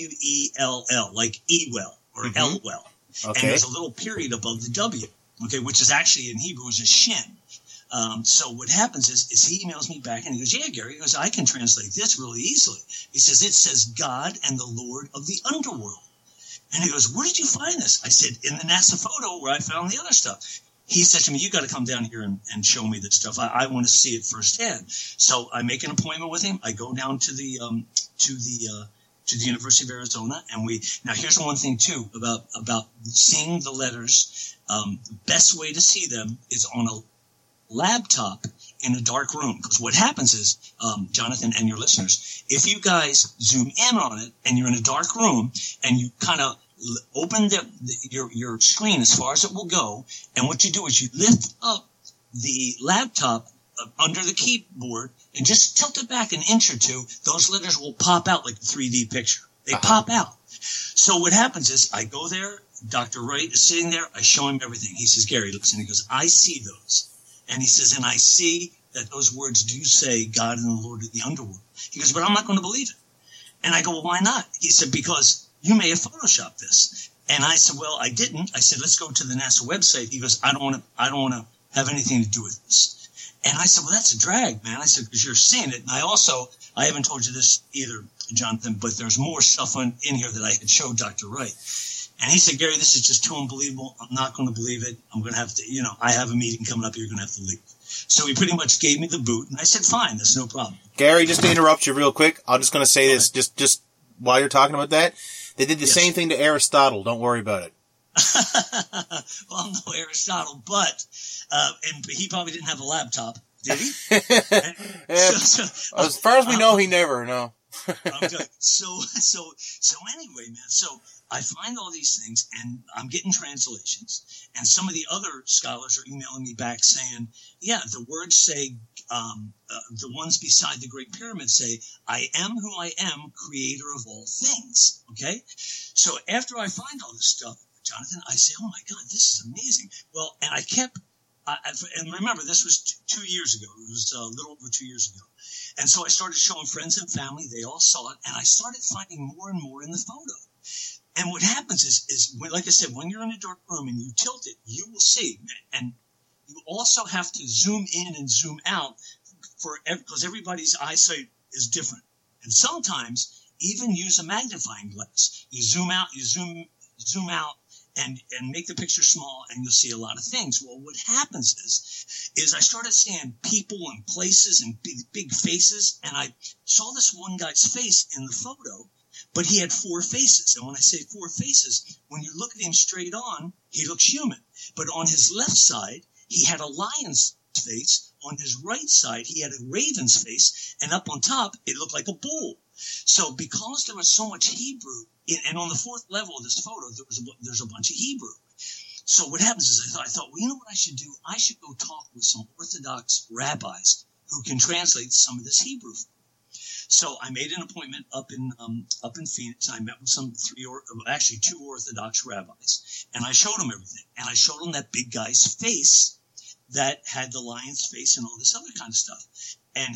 like Ewell or Elwell. Okay. And there's a little period above the W, okay, which is actually in Hebrew is a shin. So what happens is he emails me back and he goes, yeah, Gary, he goes, I can translate this really easily. He says, it says God and the Lord of the underworld. And he goes, where did you find this? I said, in the NASA photo where I found the other stuff. He said to me, you got to come down here and show me this stuff. I want to see it firsthand. So I make an appointment with him. I go down to the University of Arizona, and now here's one thing too about seeing the letters. The best way to see them is on a laptop in a dark room, because what happens is, Jonathan and your listeners, if you guys zoom in on it and you're in a dark room and you kind of open your screen as far as it will go, and what you do is you lift up the laptop under the keyboard and just tilt it back an inch or two, those letters will pop out like a 3D picture. They pop out. So what happens is I go there, Dr. Wright is sitting there, I show him everything. He says, Gary, listen, he goes, I see those. And he says, and I see that those words do say God and the Lord of the underworld. He goes, but I'm not going to believe it. And I go, well, why not? He said, because you may have photoshopped this. And I said, well, I didn't. I said, let's go to the NASA website. He goes, I don't want to have anything to do with this. And I said, well, that's a drag, man. I said, because you're seeing it. And I haven't told you this either, Jonathan, but there's more stuff in here that I had showed Dr. Wright. And he said, Gary, this is just too unbelievable. I'm not going to believe it. I'm going to have to, I have a meeting coming up. You're going to have to leave. So he pretty much gave me the boot. And I said, fine, that's no problem. Gary, just to interrupt you real quick, I'm just going to say this, just while you're talking about that. They did the same thing to Aristotle. Don't worry about it. Well, I'm no Aristotle, but and he probably didn't have a laptop, did he? As far as we know, he never. No. Okay. So anyway, man. So I find all these things, and I'm getting translations, and some of the other scholars are emailing me back saying, yeah, the words say, the ones beside the Great Pyramid say, I am who I am, creator of all things. Okay? So after I find all this stuff, Jonathan, I say, oh my God, this is amazing. Well, and I kept, and remember, this was 2 years ago. It was a little over 2 years ago. And so I started showing friends and family. They all saw it. And I started finding more and more in the photo. And what happens is like I said, when you're in a dark room and you tilt it, you will see. And you also have to zoom in and zoom out because everybody's eyesight is different. And sometimes even use a magnifying glass. You zoom out, zoom out. And make the picture small, and you'll see a lot of things. Well, what happens is I started seeing people and places and big faces, and I saw this one guy's face in the photo, but he had 4 faces. And when I say 4 faces, when you look at him straight on, he looks human. But on his left side, he had a lion's face. On his right side, he had a raven's face. And up on top, it looked like a bull. So because there was so much Hebrew, and on the 4th level of this photo, there's a bunch of Hebrew. So what happens is I thought, well, you know what I should do? I should go talk with some Orthodox rabbis who can translate some of this Hebrew. So I made an appointment up in Phoenix. I met with 2 Orthodox rabbis, and I showed them everything. And I showed them that big guy's face that had the lion's face and all this other kind of stuff. And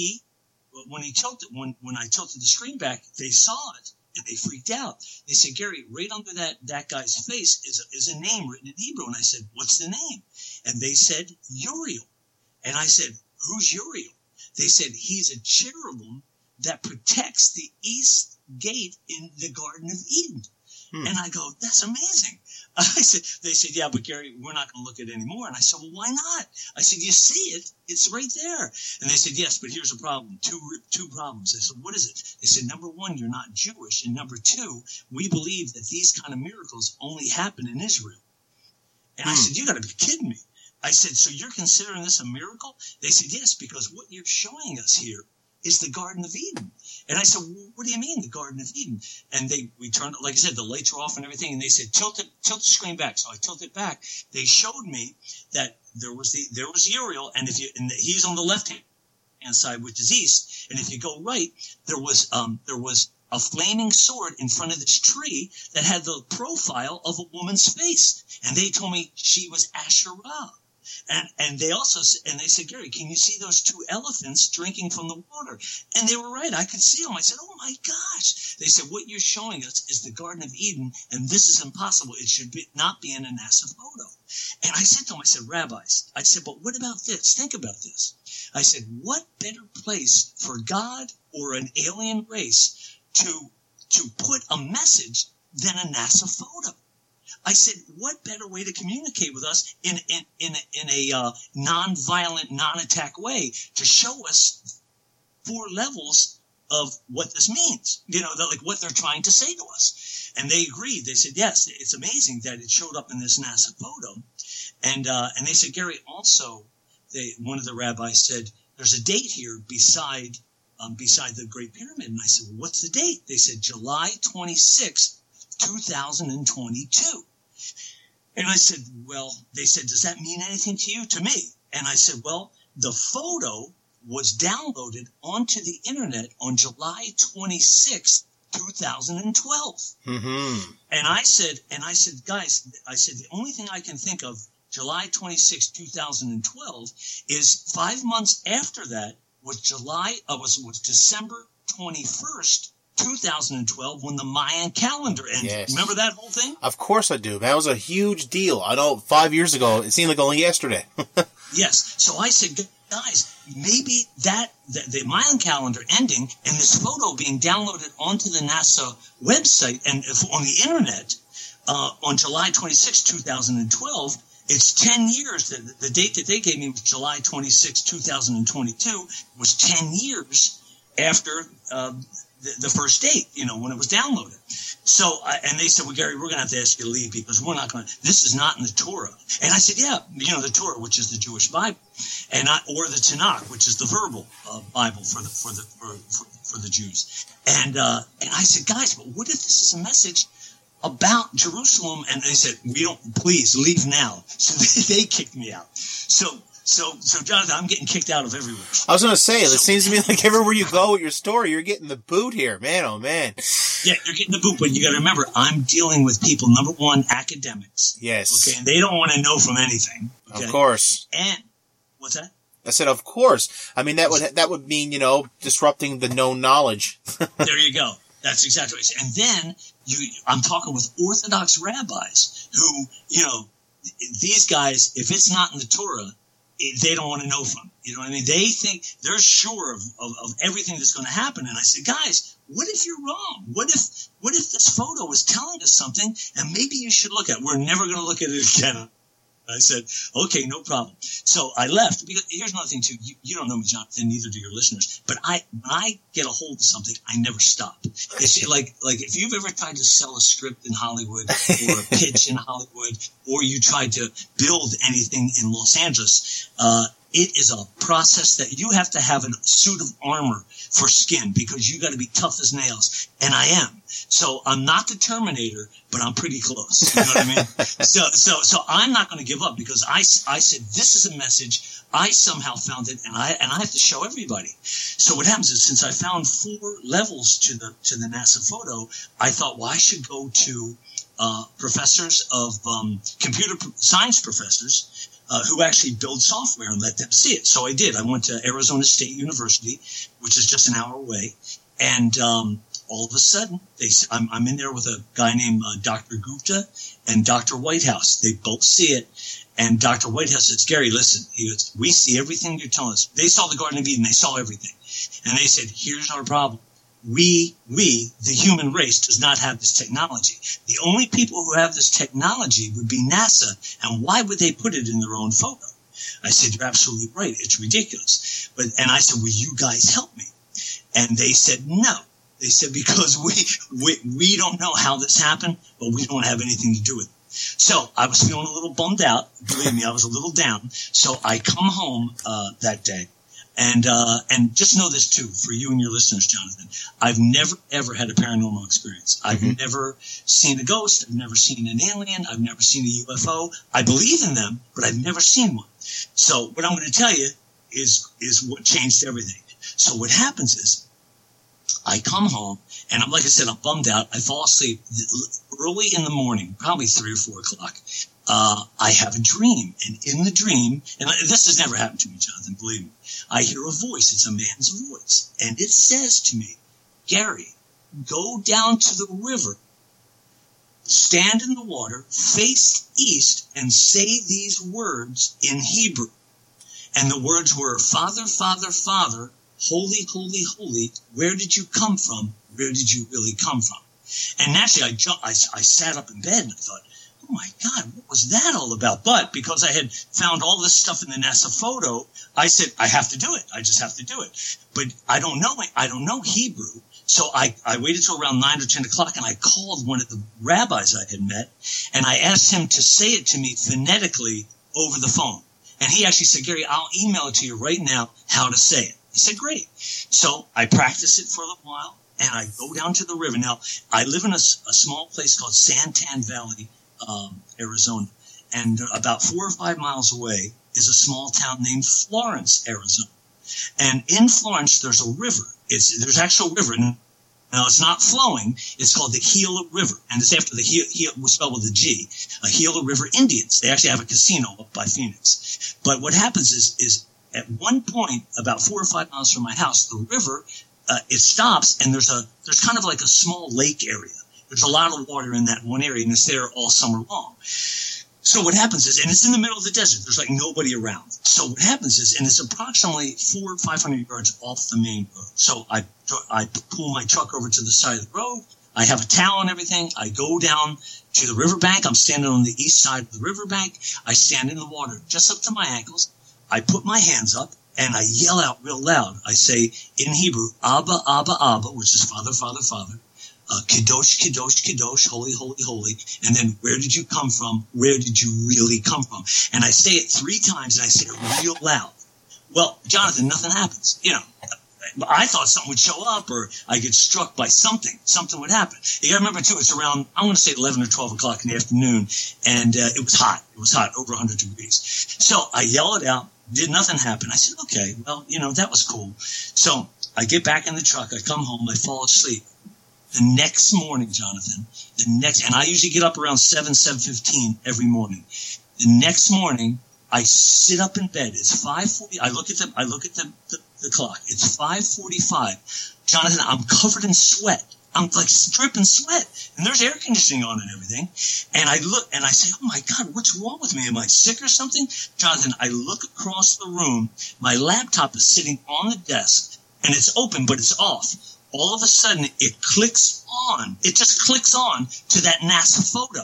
when I tilted the screen back, they saw it. And they freaked out. They said, Gary, right under that guy's face is a name written in Hebrew. And I said, what's the name? And they said, Uriel. And I said, who's Uriel? They said, he's a cherubim that protects the east gate in the Garden of Eden. And I go, that's amazing. They said, yeah, but Gary, we're not going to look at it anymore. And I said, well, why not? I said, you see it? It's right there. And they said, yes, but here's a problem. Two problems. I said, what is it? They said, number 1, you're not Jewish. And number 2, we believe that these kind of miracles only happen in Israel. And I said, you got to be kidding me. I said, so you're considering this a miracle? They said, yes, because what you're showing us here is the Garden of Eden. And I said, well, what do you mean the Garden of Eden? And we turned, like I said, the lights were off and everything. And they said, tilt the screen back. So I tilted it back. They showed me that there was Uriel, and he's on the left hand side, which is east. And if you go right, there was a flaming sword in front of this tree that had the profile of a woman's face. And they told me she was Asherah. And they said, Gary, can you see those 2 elephants drinking from the water? And they were right. I could see them. I said, oh my gosh. They said, what you're showing us is the Garden of Eden, and this is impossible. It should not be in a NASA photo. And I said to them, I said, rabbis, I said, but what about this? Think about this. I said, what better place for God or an alien race to put a message than a NASA photo? I said, what better way to communicate with us in a non-violent, non-attack way to show us 4 levels of what this means, like what they're trying to say to us. And they agreed. They said, yes, it's amazing that it showed up in this NASA photo. And they said, Gary, also, one of the rabbis said, there's a date here beside the Great Pyramid. And I said, well, what's the date? They said, July 26th, 2022. And I said, well, they said, does that mean anything to you? To me. And I said, well, the photo was downloaded onto the internet on July 26th, 2012. Mm-hmm. And I said, guys, the only thing I can think of, July 26, 2012, is 5 months after that was December 21st, 2012, when the Mayan calendar ended. Yes. Remember that whole thing? Of course I do. That was a huge deal. I know 5 years ago, it seemed like only yesterday. Yes. So I said, guys, maybe the Mayan calendar ending and this photo being downloaded onto the NASA website and on the internet on July 26, 2012, it's 10 years. The date that they gave me was July 26, 2022, was 10 years after the first date, when it was downloaded. So, and they said, well, Gary, we're going to have to ask you to leave because we're not going to, this is not in the Torah. And I said, yeah, the Torah, which is the Jewish Bible, or the Tanakh, which is the verbal Bible for the Jews. And I said, guys, but what if this is a message about Jerusalem? And they said, please leave now. So they kicked me out. So Jonathan, I'm getting kicked out of everywhere. I was going to say, it seems to me like everywhere you go with your story, you're getting the boot here. Man, oh man. Yeah, you're getting the boot, but you got to remember, I'm dealing with people, number one, academics. Yes. Okay, and they don't want to know from anything. Okay? Of course. And, what's that? I said, of course. I mean, that would mean, disrupting the known knowledge. There you go. That's exactly what I said. And then I'm talking with Orthodox rabbis who, these guys, if it's not in the Torah, they don't want to know from. You know what I mean? They think they're sure of everything that's going to happen. And I said, guys, what if you're wrong? What if this photo is telling us something and maybe you should look at it? We're never going to look at it again. I said, okay, no problem. So I left. Because here's another thing, too. You don't know me, Jonathan, neither do your listeners. But when I get a hold of something, I never stop. It's like if you've ever tried to sell a script in Hollywood or a pitch in Hollywood, or you tried to build anything in Los Angeles, it is a process that you have to have a suit of armor for skin because you got to be tough as nails. And I am. So I'm not the Terminator, but I'm pretty close. You know what I mean? So I'm not going to give up because I said, this is a message. I somehow found it and I have to show everybody. So what happens is since I found 4 levels to the NASA photo, I thought, well, I should go to professors of computer science professors who actually build software and let them see it. So I did. I went to Arizona State University, which is just an hour away. And all of a sudden, I'm in there with a guy named Dr. Gupta and Dr. Whitehouse. They both see it. And Dr. Whitehouse says, Gary, listen, he goes, we see everything you're telling us. They saw the Garden of Eden. They saw everything. And they said, here's our problem. We, the human race, does not have this technology. The only people who have this technology would be NASA. And why would they put it in their own photo? I said, you're absolutely right. It's ridiculous. And I said, will you guys help me? And they said, no. They said, because we don't know how this happened, but we don't have anything to do with it. So I was feeling a little bummed out. Believe me, I was a little down. So I come home that day. And just know this too, for you and your listeners, Jonathan, I've never ever had a paranormal experience. I've never seen a ghost. I've never seen an alien. I've never seen a UFO. I believe in them, but I've never seen one. So what I'm going to tell you is what changed everything. So what happens is I come home and like I said, I'm bummed out. I fall asleep early in the morning, probably 3 or 4 o'clock. I have a dream, and in the dream, and this has never happened to me, Jonathan, believe me, I hear a voice. It's a man's voice, and it says to me, Gary, go down to the river, stand in the water, face east, and say these words in Hebrew. And the words were, Father, Father, Father, holy, holy, holy, where did you come from? Where did you really come from? And naturally, I sat up in bed and I thought, oh my God, what was that all about? But because I had found all this stuff in the NASA photo, I said, I have to do it. I just have to do it. But I don't know Hebrew. So I waited till around 9 or 10 o'clock and I called one of the rabbis I had met and I asked him to say it to me phonetically over the phone. And he actually said, Gary, I'll email it to you right now how to say it. I said, great. So I practiced it for a little while and I go down to the river. Now, I live in a small place called Santan Valley, Arizona, and about 4 or 5 miles away is a small town named Florence, Arizona. And in Florence, there's a river. There's actual river. Now, it's not flowing. It's called the Gila River, and it's after the Gila, spelled with a G, Gila River Indians. They actually have a casino up by Phoenix. But what happens is at one point, about 4 or 5 miles from my house, the river, it stops, and there's kind of like a small lake area. There's a lot of water in that one area, and it's there all summer long. So what happens is, and it's in the middle of the desert, there's like nobody around. So what happens is, and it's approximately 400 or 500 yards off the main road. So I pull my truck over to the side of the road. I have a towel and everything. I go down to the riverbank. I'm standing on the east side of the riverbank. I stand in the water just up to my ankles. I put my hands up and I yell out real loud. I say in Hebrew, Abba, Abba, Abba, which is Father, Father, Father. Kadosh, Kadosh, Kadosh, holy, holy, holy. And then, where did you come from? Where did you really come from? And I say it 3 times, and I say it real loud. Well, Jonathan, nothing happens. You know, I thought something would show up, or I get struck by something. Something would happen. You got to remember, too, it's around, I'm going to say 11 or 12 o'clock in the afternoon, and it was hot. It was hot, over 100 degrees. So I yell it out. Did nothing happen. I said, okay, well, you know, that was cool. So I get back in the truck. I come home. I fall asleep. The next morning, Jonathan, and I usually get up around 7:15 every morning. The next morning, I sit up in bed. It's 5:40. I look at the clock. It's 5:45. Jonathan, I'm covered in sweat. I'm like dripping sweat, and there's air conditioning on and everything. And I look and I say, oh my God, what's wrong with me? Am I sick or something? Jonathan, I look across the room. My laptop is sitting on the desk, and it's open, but it's off. All of a sudden, it clicks on. It just clicks on to that NASA photo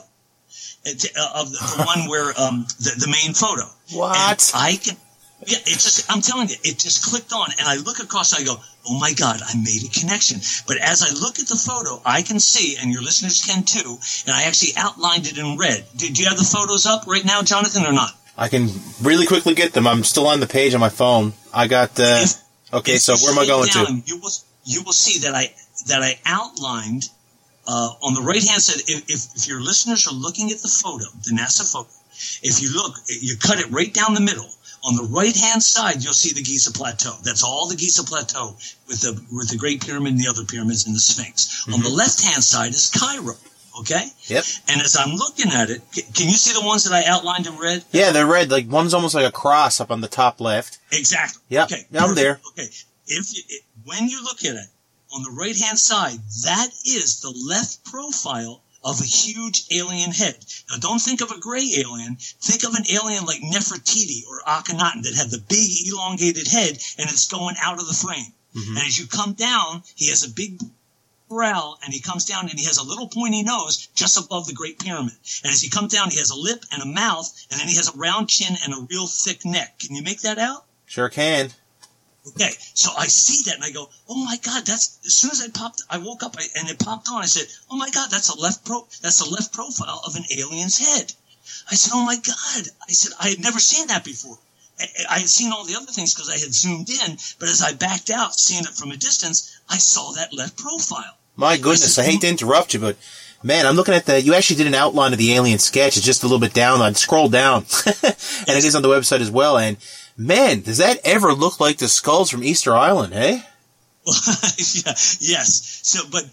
of the one where the main photo. What? And I'm telling you, it just clicked on, and I look across, and I go, oh my God, I made a connection. But as I look at the photo, I can see, and your listeners can too, and I actually outlined it in red. Do you have the photos up right now, Jonathan, or not? I can really quickly get them. I'm still on the page on my phone. I got okay, so where am I going to? You will see that I outlined on the right hand side. If your listeners are looking at the photo, the NASA photo, if you look, you cut it right down the middle. On the right hand side, you'll see the Giza Plateau. That's all the Giza Plateau with the Great Pyramid and the other pyramids and the Sphinx. Mm-hmm. On the left hand side is Cairo. Okay. Yep. And as I'm looking at it, can you see the ones that I outlined in red? Yeah, they're red. Like one's almost like a cross up on the top left. Exactly. Yeah. Okay. Yeah, I'm there. Okay. When you look at it, on the right-hand side, that is the left profile of a huge alien head. Now, don't think of a gray alien. Think of an alien like Nefertiti or Akhenaten that had the big elongated head, and it's going out of the frame. Mm-hmm. And as you come down, he has a big brow, and he comes down, and he has a little pointy nose just above the Great Pyramid. And as he comes down, he has a lip and a mouth, and then he has a round chin and a real thick neck. Can you make that out? Sure can. Okay, so I see that and I go, oh my God, as soon as I woke up and it popped on, I said, oh my God, that's the left profile of an alien's head. I said, oh my God. I said, I had never seen that before. I had seen all the other things because I had zoomed in, but as I backed out, seeing it from a distance, I saw that left profile. My goodness, I hate to interrupt you, but man, I'm looking at you actually did an outline of the alien sketch. It's just a little bit down. I'd scroll down. And it is on the website as well. And man, does that ever look like the skulls from Easter Island, eh? Yeah, yes. So, but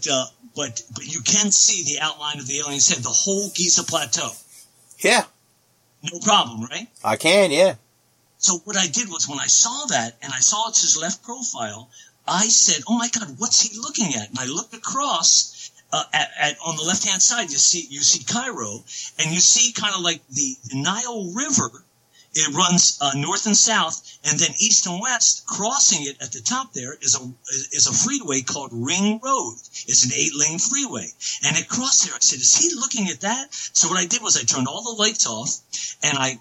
you can see the outline of the alien's head, the whole Giza Plateau. Yeah. No problem, right? I can, yeah. So what I did was when I saw that and I saw it's his left profile, I said, oh my God, what's he looking at? And I looked across on the left-hand side, you see Cairo, and you see kind of like the Nile River. It runs north and south, and then east and west. Crossing it at the top there is a freeway called Ring Road. It's an 8-lane freeway, and it crossed there. I said, "Is he looking at that?" So what I did was I turned all the lights off, and I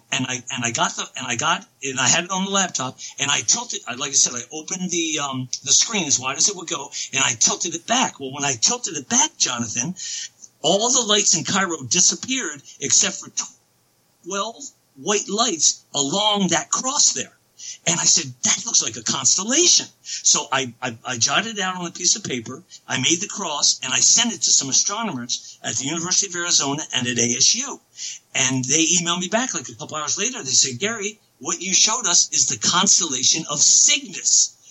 had it on the laptop, and I tilted. Like I said, I opened the screen as wide as it would go, and I tilted it back. Well, when I tilted it back, Jonathan, all the lights in Cairo disappeared except for 12 white lights along that cross there. And I said, that looks like a constellation. So I jotted it out on a piece of paper. I made the cross, and I sent it to some astronomers at the University of Arizona and at ASU. And they emailed me back like a couple hours later. They said, Gary, what you showed us is the constellation of Cygnus.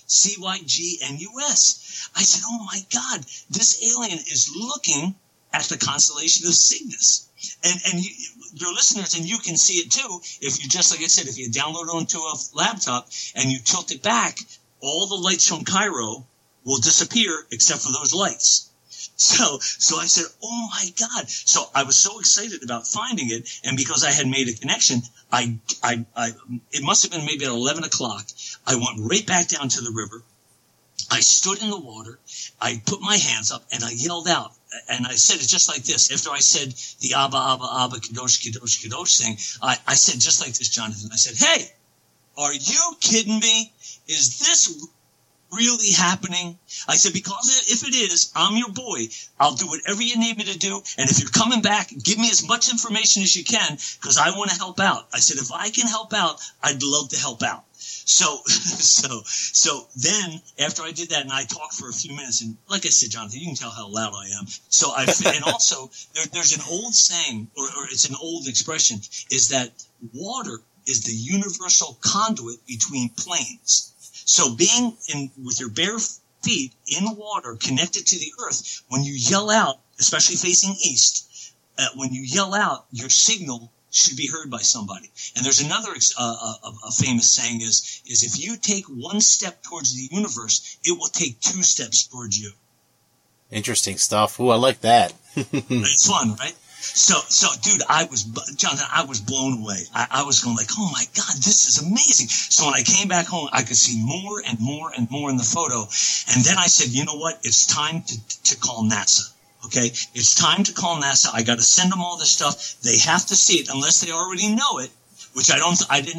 CYGNUS. I said, oh my God, this alien is looking at the constellation of Cygnus. And your listeners, and you can see it too, if you just, like I said, if you download it onto a laptop and you tilt it back, all the lights from Cairo will disappear except for those lights. So I said, oh my God. So I was so excited about finding it. And because I had made a connection, it must have been maybe at 11 o'clock. I went right back down to the river. I stood in the water. I put my hands up and I yelled out. And I said it just like this. After I said the Abba, Abba, Abba, Kadosh, Kadosh, Kadosh thing, I said just like this, Jonathan. I said, hey, are you kidding me? Is this really happening? I said, because if it is, I'm your boy. I'll do whatever you need me to do. And if you're coming back, give me as much information as you can because I want to help out. I said, if I can help out, I'd love to help out. So then after I did that and I talked for a few minutes, and like I said, Jonathan, you can tell how loud I am. So and also there's an old saying, or it's an old expression, is that water is the universal conduit between planes. So being with your bare feet in water connected to the earth, when you yell out, especially facing east, when you yell out, your signal should be heard by somebody. And there's another a famous saying is if you take one step towards the universe, it will take 2 steps towards you. Interesting stuff. Ooh, I like that. It's fun, right? So, dude, Jonathan, I was blown away. I was going like, oh my God, this is amazing. So when I came back home, I could see more and more and more in the photo. And then I said, you know what? It's time to call NASA. Okay, it's time to call NASA. I got to send them all this stuff. They have to see it unless they already know it, which at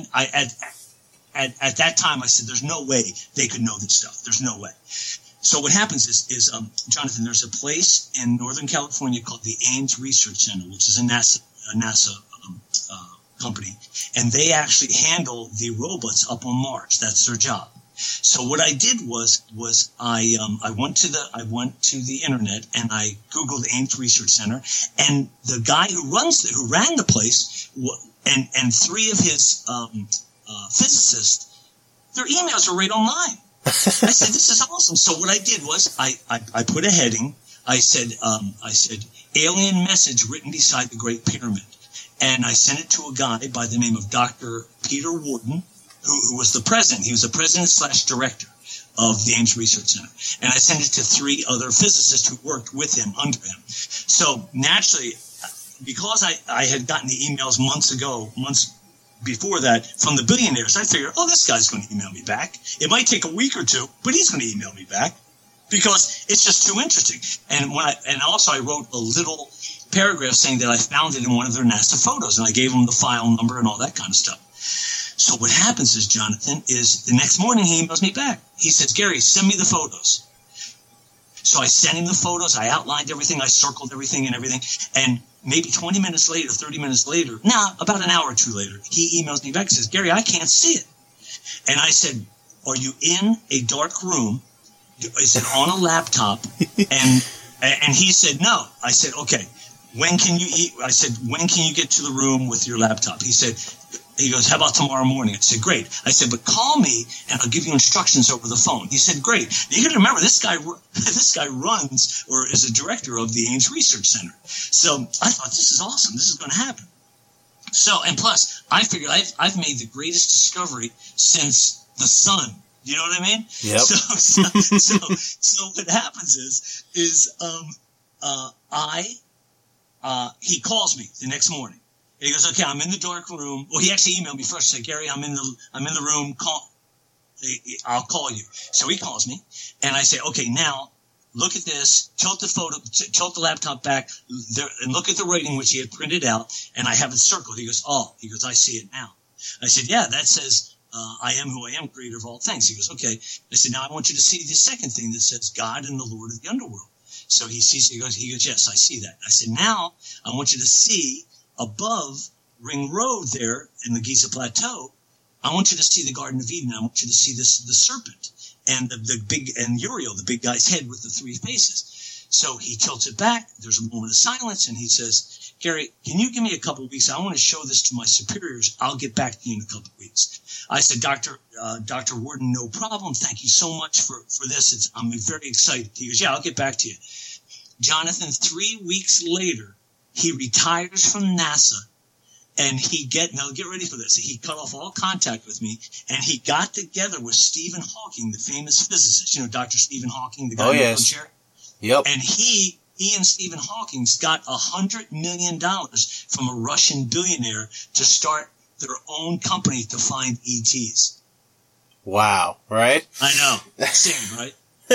that time I said, there's no way they could know this stuff. There's no way. So what happens is Jonathan, there's a place in Northern California called the Ames Research Center, which is a NASA company, and they actually handle the robots up on Mars. That's their job. So what I did was I went to the internet and I Googled Ames Research Center, and the guy who ran the place and 3 of his physicists, their emails are right online. I said, this is awesome. So what I did was I put a heading. I said alien message written beside the Great Pyramid, and I sent it to a guy by the name of Dr. Peter Warden, who was the president. He was the president/director of the Ames Research Center. And I sent it to 3 other physicists who worked with him, under him. So naturally, because I had gotten the emails months before that from the billionaires, I figured, this guy's going to email me back. It might take a week or 2, but he's going to email me back because it's just too interesting. And also I wrote a little paragraph saying that I found it in one of their NASA photos, and I gave them the file number and all that kind of stuff. So what happens is, Jonathan, is the next morning he emails me back. He says, Gary, send me the photos. So I sent him the photos. I outlined everything. I circled everything and everything. And maybe 20 minutes later, 30 minutes later, about an hour or 2 later, he emails me back and says, Gary, I can't see it. And I said, are you in a dark room? Is it on a laptop? And he said, no. I said, okay, when can you eat? I said, when can you get to the room with your laptop? He goes, how about tomorrow morning? I said, great. I said, but call me and I'll give you instructions over the phone. He said, great. You got to remember, this guy runs or is a director of the Ames Research Center. So I thought, this is awesome. This is going to happen. So, and plus, I figured I've made the greatest discovery since the sun. You know what I mean? Yep. So what happens is he calls me the next morning. He goes, okay, I'm in the dark room. Well, he actually emailed me first. Said, Gary, I'm in the room. I'll call you. So he calls me, and I say, okay, now look at this. Tilt the laptop back, and look at the writing which he had printed out, and I have it circled. He goes, I see it now. I said, yeah, that says I am who I am, creator of all things. He goes, okay. I said, now I want you to see the second thing that says God and the Lord of the underworld. So he sees. He goes, yes, I see that. I said, now I want you to see above Ring Road there in the Giza Plateau, I want you to see the Garden of Eden. I want you to see the serpent and the big, and Uriel, the big guy's head with the 3 faces. So he tilts it back. There's a moment of silence, and he says, Gary, can you give me a couple of weeks? I want to show this to my superiors. I'll get back to you in a couple of weeks. I said, Dr. Worden, no problem. Thank you so much for this. I'm very excited. He goes, yeah, I'll get back to you. Jonathan, 3 weeks later, he retires from NASA, and now get ready for this. He cut off all contact with me, and he got together with Stephen Hawking, the famous physicist. You know, Dr. Stephen Hawking, the guy in the chair? Yep. And he and Stephen Hawking got $100 million from a Russian billionaire to start their own company to find ETs. Wow, right? I know. Same, right?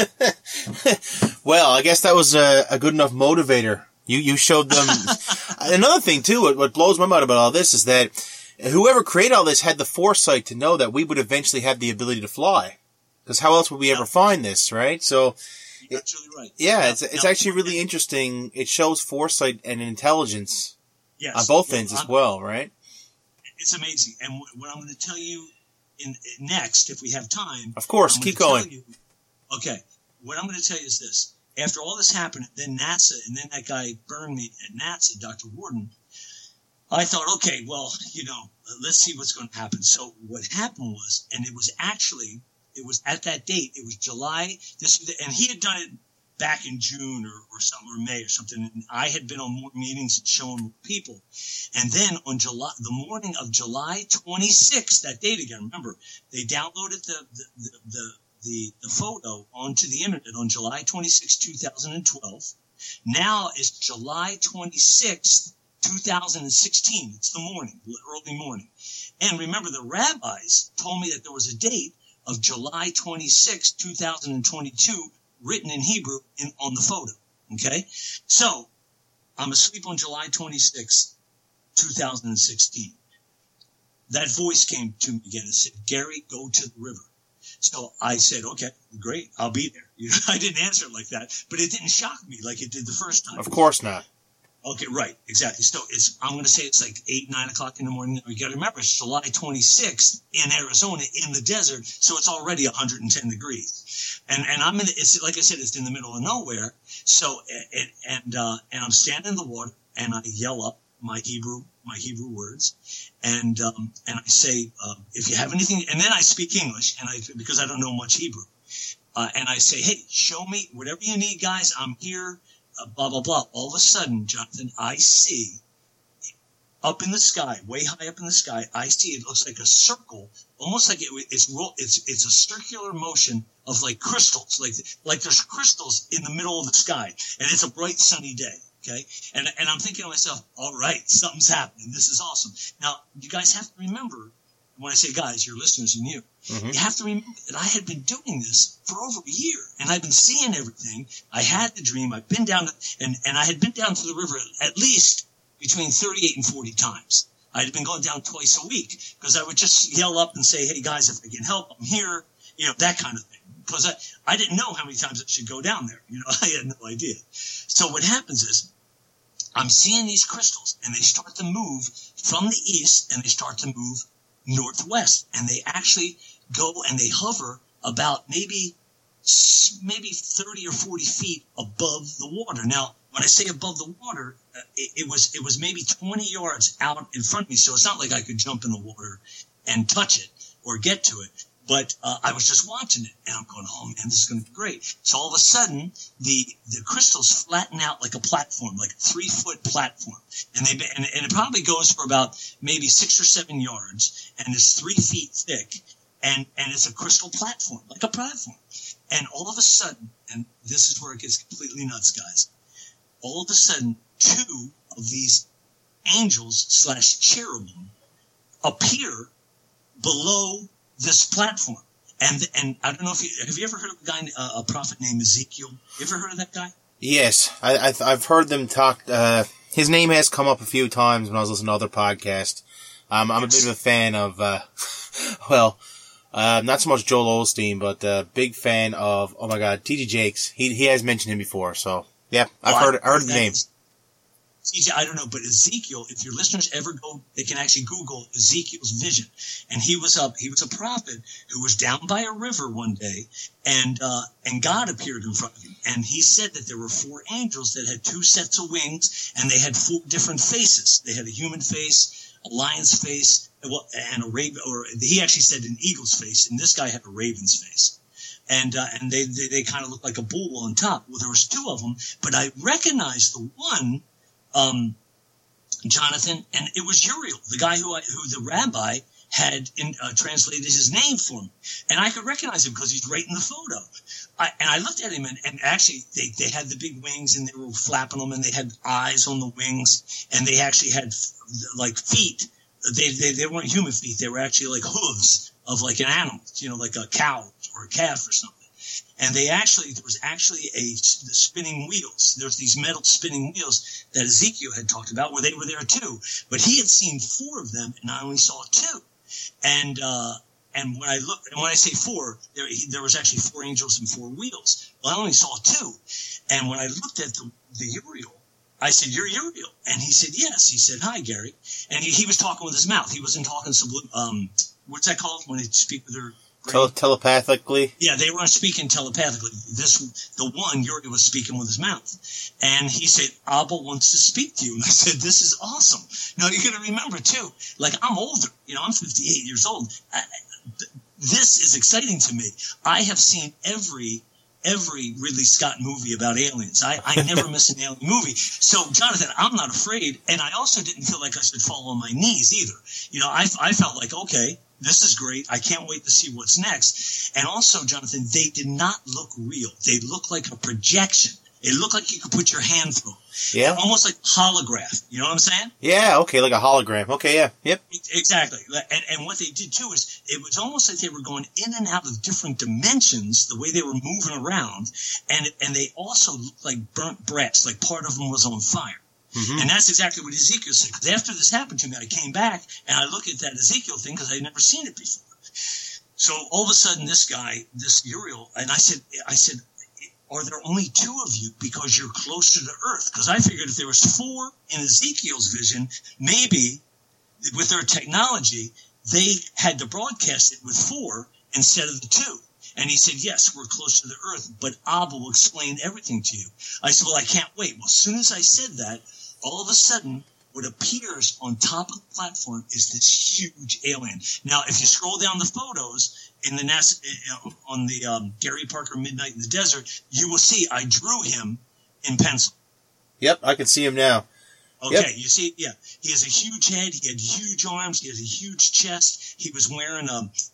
Well, I guess that was a good enough motivator. You showed them. Another thing, too, what blows my mind about all this is that whoever created all this had the foresight to know that we would eventually have the ability to fly. Because how else would we ever find this, right? So, that's really right. Yeah, it's actually really interesting. It shows foresight and intelligence on both ends as well, right? It's amazing. And what I'm going to tell you next, if we have time. Of course, keep going. Okay. What I'm going to tell you is this. After all this happened, then NASA, and then that guy burned me at NASA, Dr. Worden, I thought, okay, well, let's see what's going to happen. So what happened was, and it was at that date, it was July, and he had done it back in June or something, or May or something, and I had been on more meetings and showing people. And then on the morning of July 26th, that date again, remember, they downloaded the photo onto the internet on July 26, 2012. Now it's July 26, 2016. It's the morning, early morning. And remember, the rabbis told me that there was a date of July 26, 2022 written in Hebrew on the photo. Okay? So I'm asleep on July 26, 2016. That voice came to me again and said, Gary, go to the river. So I said, okay, great, I'll be there. I didn't answer it like that, but it didn't shock me like it did the first time. Of course not. Okay, right, exactly. So I'm going to say it's like 8, 9 o'clock in the morning. You got to remember, it's July 26th in Arizona in the desert, so it's already 110 degrees. And I'm it's like I said, it's in the middle of nowhere. So and I'm standing in the water, and I yell up my Hebrew words, and I say, if you have anything, and then I speak English, because I don't know much Hebrew, and I say, hey, show me whatever you need, guys. I'm here, blah blah blah. All of a sudden, Jonathan, I see up in the sky, way high up in the sky, I see it looks like a circle, almost like it's a circular motion of like crystals, like there's crystals in the middle of the sky, and it's a bright sunny day. Okay. And I'm thinking to myself, all right, something's happening. This is awesome. Now, you guys have to remember, when I say guys, your listeners and you, you have to remember that I had been doing this for over a year, and I've been seeing everything. I had the dream. I've been down, and I had been down to the river at least between 38 and 40 times. I had been going down twice a week because I would just yell up and say, hey, guys, if I can help, I'm here, that kind of thing. Because I didn't know how many times I should go down there. I had no idea. So what happens is, I'm seeing these crystals, and they start to move from the east, and they start to move northwest, and they actually go and they hover about maybe 30 or 40 feet above the water. Now, when I say above the water, it was maybe 20 yards out in front of me, so it's not like I could jump in the water and touch it or get to it. But I was just watching it, and I'm going, oh, man, this is going to be great. So all of a sudden, the crystals flatten out like a platform, like a 3-foot platform. And it probably goes for about maybe 6 or 7 yards, and it's 3 feet thick, and it's a crystal platform, like a platform. And all of a sudden, and this is where it gets completely nuts, guys, all of a sudden, 2 of these angels / cherubim appear below this platform, and I don't know if have you ever heard of a guy, a prophet named Ezekiel? You ever heard of that guy? Yes, I've heard them talk. His name has come up a few times when I was listening to other podcasts. I'm a bit of a fan of, not so much Joel Osteen, but big fan of, oh my God, T.D. Jakes. He has mentioned him before, so yeah, I've heard the name. I don't know, but Ezekiel, if your listeners ever go, they can actually Google Ezekiel's vision. And he was a prophet who was down by a river one day, and God appeared in front of him. And he said that there were 4 angels that had 2 sets of wings, and they had 4 different faces. They had a human face, a lion's face, and a raven, or he actually said an eagle's face, and this guy had a raven's face. And they kind of looked like a bull on top. Well, there was 2 of them, but I recognized the one, Jonathan, and it was Uriel, the guy who the rabbi had translated his name for me. And I could recognize him because he's right in the photo. And I looked at him, and actually they had the big wings, and they were flapping them, and they had eyes on the wings, and they actually had like feet. They weren't human feet. They were actually like hooves of like an animal, like a cow or a calf or something. And there was actually the spinning wheels. There's these metal spinning wheels that Ezekiel had talked about where they were there too. But he had seen 4 of them, and I only saw 2. And when I say 4, there was actually 4 angels and 4 wheels. Well, I only saw 2. And when I looked at the Uriel, I said, "You're Uriel," and he said, "Yes." He said, "Hi, Gary," and he was talking with his mouth. He wasn't talking what's that called when they speak with their brain? Telepathically? Yeah, they weren't speaking telepathically. The one, Uriel, was speaking with his mouth. And he said, "Abba wants to speak to you." And I said, "This is awesome." Now, you're going to remember, too, like, I'm older. I'm 58 years old. This is exciting to me. I have seen every Ridley Scott movie about aliens. I never miss an alien movie. So, Jonathan, I'm not afraid. And I also didn't feel like I should fall on my knees either. I felt like, okay, this is great. I can't wait to see what's next. And also, Jonathan, they did not look real. They looked like a projection. It looked like you could put your hand through. Yeah. Almost like holograph. You know what I'm saying? Yeah, okay, like a hologram. Okay, yeah. Yep. Exactly. And what they did, too, is it was almost like they were going in and out of different dimensions, the way they were moving around. And they also looked like burnt brass, like part of them was on fire. Mm-hmm. And that's exactly what Ezekiel said. Because after this happened to me, I came back and I looked at that Ezekiel thing because I'd never seen it before. So all of a sudden, this guy, this Uriel, and I said, "Are there only 2 of you because you're closer to Earth?" Because I figured if there was 4 in Ezekiel's vision, maybe with their technology, they had to broadcast it with 4 instead of the 2. And he said, "Yes, we're close to the Earth, but Abba will explain everything to you." I said, "Well, I can't wait." Well, as soon as I said that, all of a sudden, what appears on top of the platform is this huge alien. Now, if you scroll down the photos in the NASA, on the Gary Parker Midnight in the Desert, you will see I drew him in pencil. Yep, I can see him now. Okay, yep. You see, yeah, he has a huge head, he had huge arms, he has a huge chest. He was wearing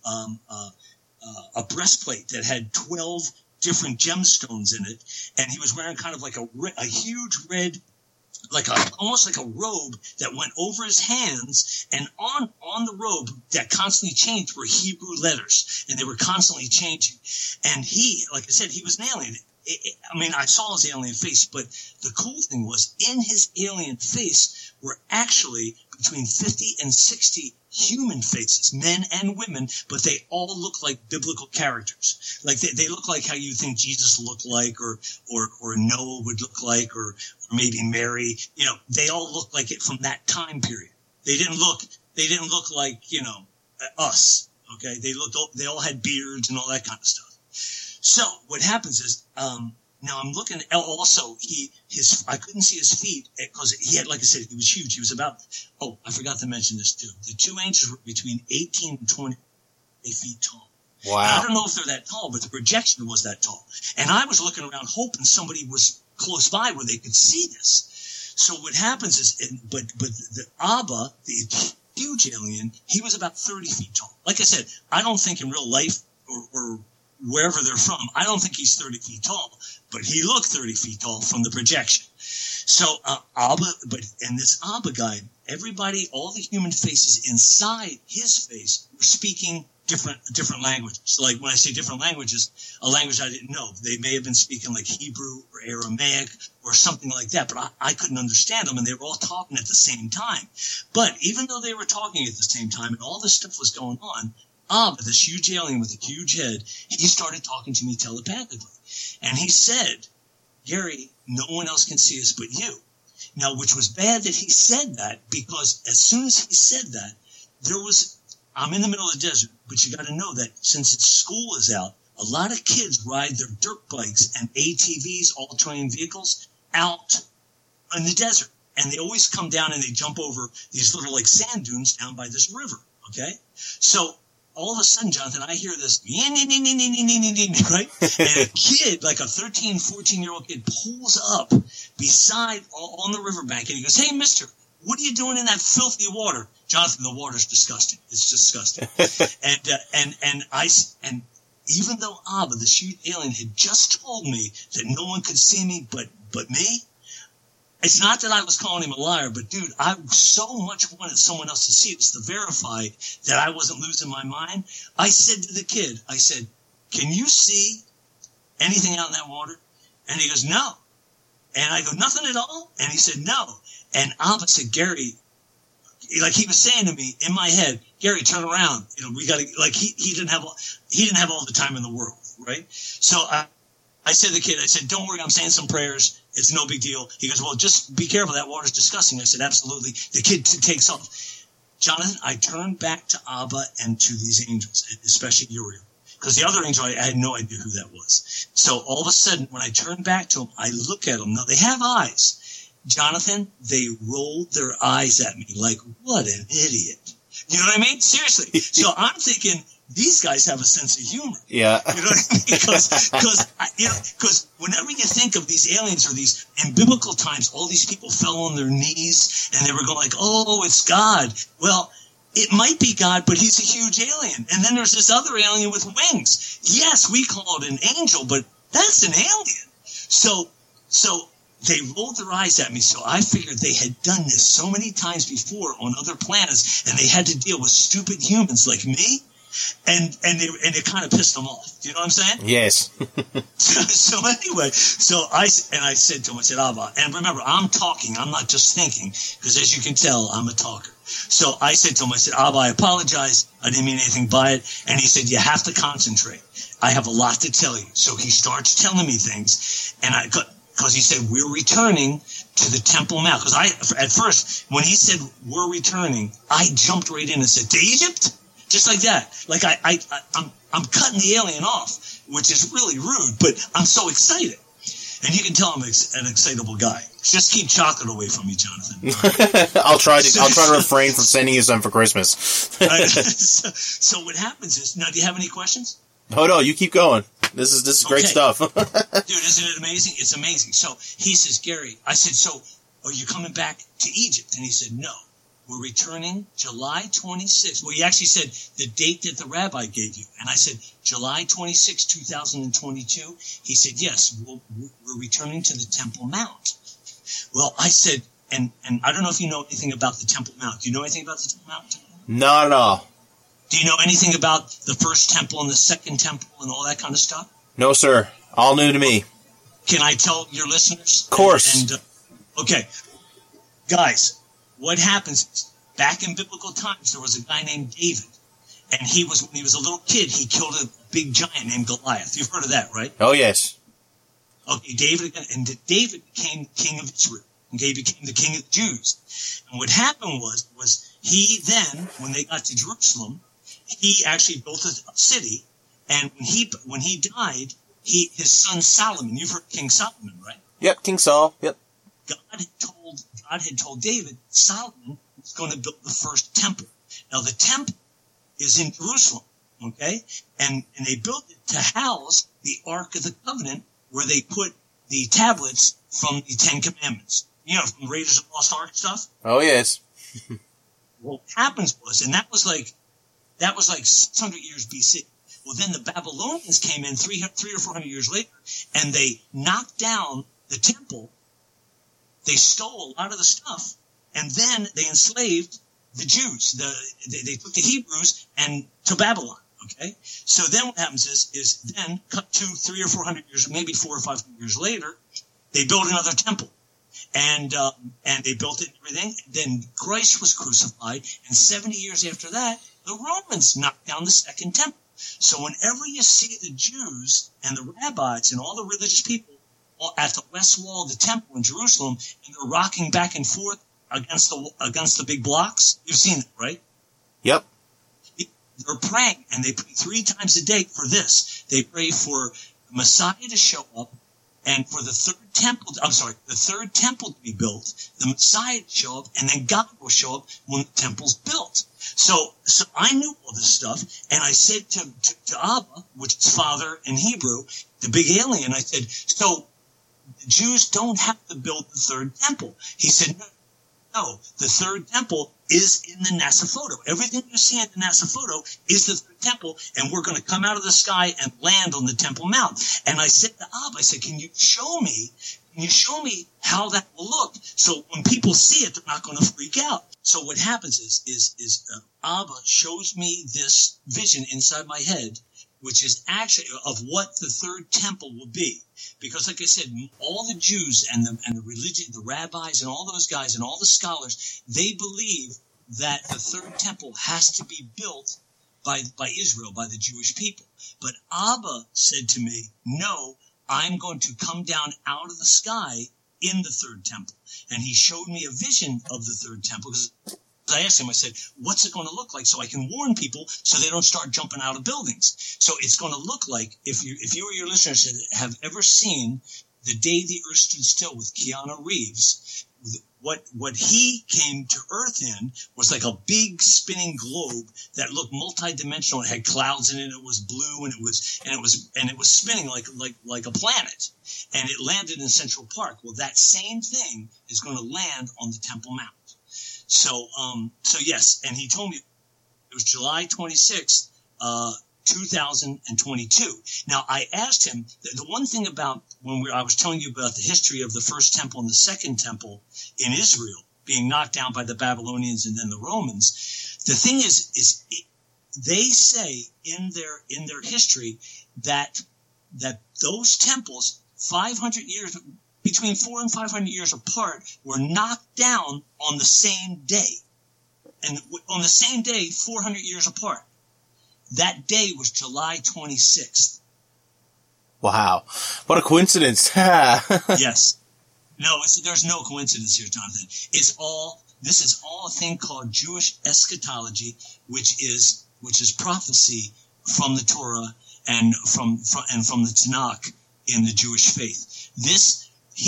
a breastplate that had 12 different gemstones in it, and he was wearing kind of like a huge red, almost like a robe that went over his hands, and on the robe that constantly changed were Hebrew letters, and they were constantly changing. And he, like I said, he was an alien. I saw his alien face, but the cool thing was in his alien face were actually between 50 and 60 human faces, men and women, but they all look like biblical characters. Like they look like how you think Jesus looked like, or Noah would look like, or maybe Mary. They all look like it from that time period. They didn't look like, us. Okay. They all had beards and all that kind of stuff. So what happens is, now I'm looking at also I couldn't see his feet because he had, like I said, he was huge. He was about, I forgot to mention this too. The 2 angels were between 18 and 20 feet tall. Wow. And I don't know if they're that tall, but the projection was that tall. And I was looking around hoping somebody was close by where they could see this. So what happens is, but the Abba, the huge alien, he was about 30 feet tall. Like I said, I don't think in real life or wherever they're from, I don't think he's 30 feet tall, but he looked 30 feet tall from the projection. So Abba, and this Abba guy, everybody, all the human faces inside his face were speaking different languages. Like when I say different languages, a language I didn't know. They may have been speaking like Hebrew or Aramaic or something like that, but I couldn't understand them, and they were all talking at the same time. But even though they were talking at the same time and all this stuff was going on, Abba, this huge alien with a huge head, he started talking to me telepathically. And he said, "Gary, no one else can see us but you." Now, which was bad that he said that, because as soon as he said that, I'm in the middle of the desert, but you got to know that since school is out, a lot of kids ride their dirt bikes and ATVs, all-terrain vehicles, out in the desert. And they always come down and they jump over these little like sand dunes down by this river, okay? So all of a sudden, Jonathan, I hear this, right? And a kid, like a 13, 14-year-old kid, pulls up beside on the riverbank and he goes, "Hey, mister, what are you doing in that filthy water?" Jonathan, the water's disgusting. It's disgusting. and even though Abba, the huge alien, had just told me that no one could see me but me, it's not that I was calling him a liar, but dude, I so much wanted someone else to see this to verify that I wasn't losing my mind. I said to the kid, I said, "Can you see anything out in that water?" And he goes, "No." And I go, "Nothing at all?" And he said, "No." And Abba said, "Gary," like he was saying to me in my head, "Gary, turn around. You know, we got to," like he didn't have all the time in the world, right? So I said to the kid, I said, "Don't worry, I'm saying some prayers. It's no big deal." He goes, "Well, just be careful. That water's disgusting." I said, "Absolutely." The kid takes off. Jonathan, I turned back to Abba and to these angels, especially Uriel, because the other angel, I had no idea who that was. So all of a sudden, when I turned back to them, I look at them. Now, they have eyes. Jonathan, they rolled their eyes at me like, what an idiot. You know what I mean? Seriously. So I'm thinking, these guys have a sense of humor. Yeah. You know what I mean? Because whenever you think of these aliens or these, in biblical times, all these people fell on their knees and they were going like, "Oh, it's God." Well, it might be God, but he's a huge alien. And then there's this other alien with wings. Yes, we call it an angel, but that's an alien. So they rolled their eyes at me, so I figured they had done this so many times before on other planets, and they had to deal with stupid humans like me, and it kind of pissed them off. Do you know what I'm saying? Yes. So anyway, I said to him, I said, "Abba," and remember, I'm talking, I'm not just thinking, because as you can tell, I'm a talker. So I said to him, I said, "Abba, I apologize. I didn't mean anything by it." And he said, "You have to concentrate. I have a lot to tell you." So he starts telling me things, and because he said, "We're returning to the Temple Mount." Because at first, when he said, "We're returning," I jumped right in and said, "To Egypt?" Just like that. Like I'm cutting the alien off, which is really rude, but I'm so excited. And you can tell I'm an excitable guy. Just keep chocolate away from me, Jonathan. I'll try to refrain from sending you some for Christmas. So what happens is, now, do you have any questions? Oh no, you keep going. This is great stuff. Dude, isn't it amazing? It's amazing. So he says, "Gary," I said, "So are you coming back to Egypt?" And he said, "No, we're returning July 26th. Well, he actually said the date that the rabbi gave you. And I said, "July 26, 2022. He said, "Yes, we're returning to the Temple Mount." Well, I said, and I don't know if you know anything about the Temple Mount. Do you know anything about the Temple Mount? Not at all. Do you know anything about the first temple and the second temple and all that kind of stuff? No, sir. All new to me. Can I tell your listeners? Of course. Okay. Guys, what happens is, back in biblical times, there was a guy named David. And when he was a little kid, he killed a big giant named Goliath. You've heard of that, right? Oh, yes. Okay, David became king of Israel. And David became the king of the Jews. And what happened was he then, when they got to Jerusalem, he actually built a city, and when he died, his son Solomon, you've heard King Solomon, right? Yep, King Saul. Yep. God had told David Solomon was going to build the first temple. Now the temple is in Jerusalem, okay? And they built it to house the Ark of the Covenant, where they put the tablets from the Ten Commandments. You know, from Raiders of the Lost Ark stuff. Oh yes. What happens was, and that was like 600 years BC. Well, then the Babylonians came in 300 or 400 years later, and they knocked down the temple. They stole a lot of the stuff, and then they enslaved the Jews. They took the Hebrews and to Babylon. Okay, so then what happens is then cut to 300 or 400 years, maybe 400 or 500 years later, they built another temple. And they built it and everything. Then Christ was crucified, and 70 years after that, the Romans knocked down the second temple. So whenever you see the Jews and the rabbis and all the religious people at the west wall of the temple in Jerusalem, and they're rocking back and forth against the big blocks. You've seen it, right? Yep. They're praying, and they pray 3 times a day for this. They pray for Messiah to show up, and for the third temple to be built, the Messiah to show up, and then God will show up when the temple's built. So I knew all this stuff, and I said to Abba, which is Father in Hebrew, the big alien, I said, so the Jews don't have to build the third temple. He said, no, the third temple is in the NASA photo. Everything you see in the NASA photo is the third temple, and we're going to come out of the sky and land on the Temple Mount. And I said to Abba, I said, can you show me how that will look? So when people see it, they're not going to freak out. So what happens is Abba shows me this vision inside my head, which is actually of what the third temple will be. Because like I said, all the Jews and the religion, the rabbis and all those guys and all the scholars, they believe that the third temple has to be built by Israel, by the Jewish people. But Abba said to me, no, I'm going to come down out of the sky in the third temple. And he showed me a vision of the third temple. Because I asked him, I said, what's it going to look like so I can warn people so they don't start jumping out of buildings? So it's going to look like, if you or your listeners have ever seen The Day the Earth Stood Still with Keanu Reeves, what he came to Earth in was like a big spinning globe that looked multidimensional. It had clouds in it. It was blue, and it was spinning like a planet. And it landed in Central Park. Well, that same thing is going to land on the Temple Mount. So yes, and he told me it was July 26th, 2022. Now, I asked him, the one thing about I was telling you about the history of the first temple and the second temple in Israel being knocked down by the Babylonians and then the Romans. The thing is they say in their history that those temples 500 years, between 400 and 500 years apart, were knocked down on the same day. And on the same day, 400 years apart. That day was July 26th. Wow. What a coincidence. Yes. No, there's no coincidence here, Jonathan. This is all a thing called Jewish eschatology, which is prophecy from the Torah and from the Tanakh in the Jewish faith. This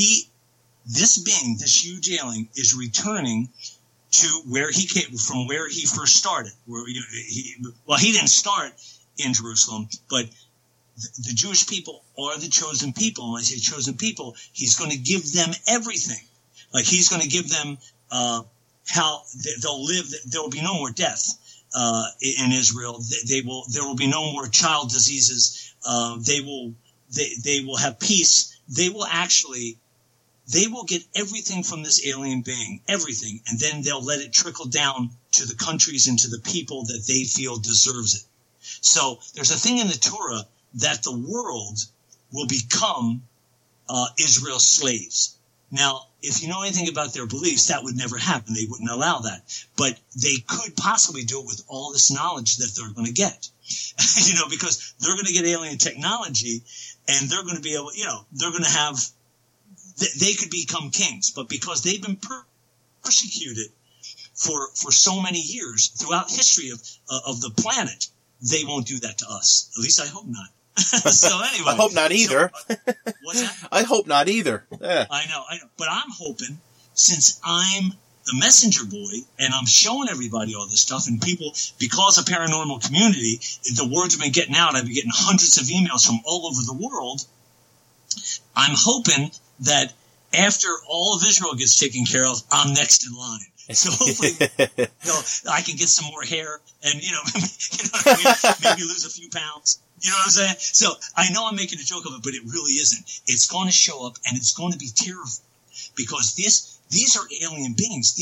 huge alien is returning to where he came from, where he first started. He didn't start in Jerusalem, but the Jewish people are the chosen people. And when I say chosen people, he's going to give them everything. Like he's going to give them how they'll live. There will be no more death in Israel. There will be no more child diseases. They will have peace. They will get everything from this alien being, everything, and then they'll let it trickle down to the countries and to the people that they feel deserves it. So there's a thing in the Torah that the world will become Israel's slaves. Now, if you know anything about their beliefs, that would never happen. They wouldn't allow that. But they could possibly do it with all this knowledge that they're going to get. Because they're going to get alien technology, and they're going to be able, they're going to have, they could become kings. But because they've been persecuted for so many years throughout history of the planet, they won't do that to us. At least I hope not. So anyway. I hope not either. What's that? I hope not either. Yeah. I know. But I'm hoping, since I'm the messenger boy and I'm showing everybody all this stuff, and people, because of paranormal community, the words have been getting out. I've been getting hundreds of emails from all over the world. I'm hoping that after all of Israel gets taken care of, I'm next in line. So hopefully, I can get some more hair and, maybe lose a few pounds. You know what I'm saying? So I know I'm making a joke of it, but it really isn't. It's going to show up, and it's going to be terrifying, because these are alien beings.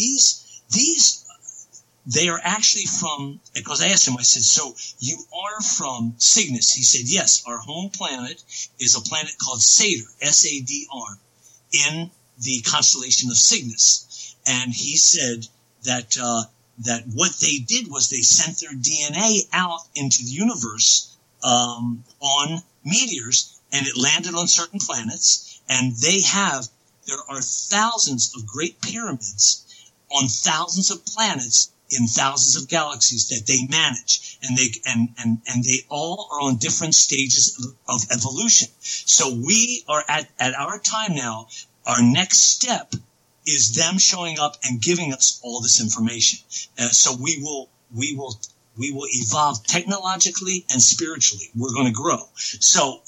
They are actually from, because I asked him, I said, so you are from Cygnus? He said, yes, our home planet is a planet called Sadr, S-A-D-R, in the constellation of Cygnus. And he said that what they did was they sent their DNA out into the universe on meteors, and it landed on certain planets, And there are thousands of great pyramids on thousands of planets in thousands of galaxies that they manage, and they all are on different stages of evolution. So we are at our time now. Our next step is them showing up and giving us all this information. So we will evolve technologically and spiritually. We're going to grow. So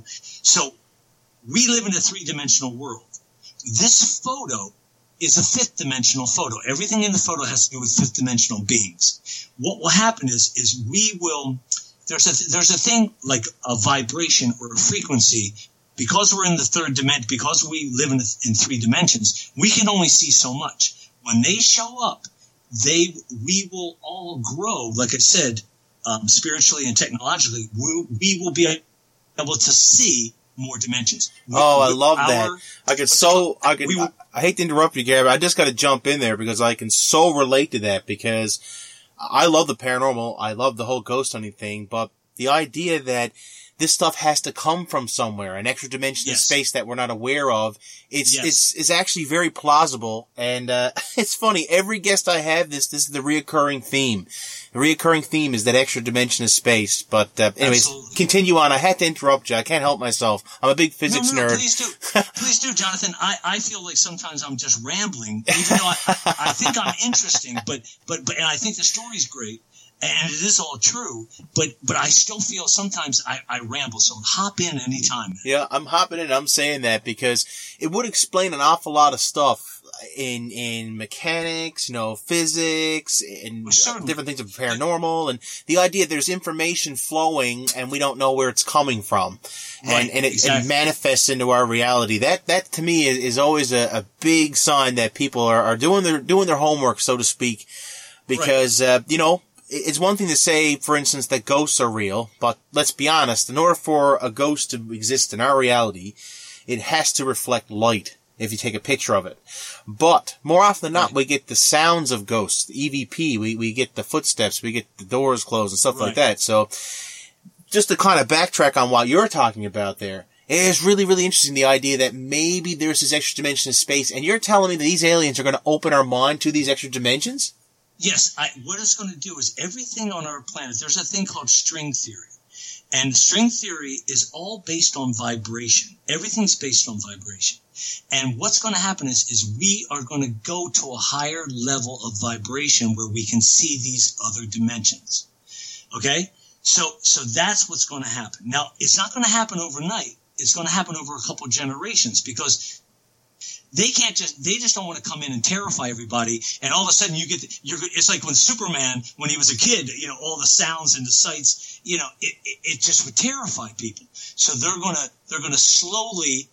we live in a three-dimensional world. This photo is a fifth-dimensional photo. Everything in the photo has to do with fifth-dimensional beings. What will happen is we will – there's a thing like a vibration or a frequency. Because we're in the third dimension, because we live in three dimensions, we can only see so much. When they show up, we will all grow, like I said, spiritually and technologically. We will be able to see more dimensions. I love that. I hate to interrupt you, Gary, but I just got to jump in there because I can so relate to that, because I love the paranormal. I love the whole ghost hunting thing, but the idea that this stuff has to come from somewhere, an extra dimension of space that we're not aware of. It's actually very plausible. And, it's funny. Every guest I have, this is the reoccurring theme. The reoccurring theme is that extra dimension of space. But, anyways, absolutely. Continue on. I had to interrupt you. I can't help myself. I'm a big physics nerd. Please do. Please do, Jonathan. I feel like sometimes I'm just rambling, even though I think I'm interesting, but and I think the story's great. And it is all true, but I still feel sometimes I ramble, so hop in anytime. Yeah, I'm hopping in. I'm saying that because it would explain an awful lot of stuff in mechanics, physics, and different things of paranormal, and the idea there's information flowing and we don't know where it's coming from. Right, and it manifests into our reality. That to me is always a big sign that people are doing their homework, so to speak, because, it's one thing to say, for instance, that ghosts are real, but let's be honest, in order for a ghost to exist in our reality, it has to reflect light if you take a picture of it. But more often than not, we get the sounds of ghosts, the EVP, we get the footsteps, we get the doors closed and stuff like that. So just to kind of backtrack on what you're talking about there, it is really, really interesting, the idea that maybe there's this extra dimension of space, and you're telling me that these aliens are going to open our mind to these extra dimensions? Yes, what it's going to do is everything on our planet, there's a thing called string theory. And string theory is all based on vibration. Everything's based on vibration. And what's going to happen is we are going to go to a higher level of vibration where we can see these other dimensions. Okay? So that's what's going to happen. Now, it's not going to happen overnight. It's going to happen over a couple of generations, because they just don't want to come in and terrify everybody, and all of a sudden it's like when Superman, when he was a kid, all the sounds and the sights, it just would terrify people. So they're gonna slowly,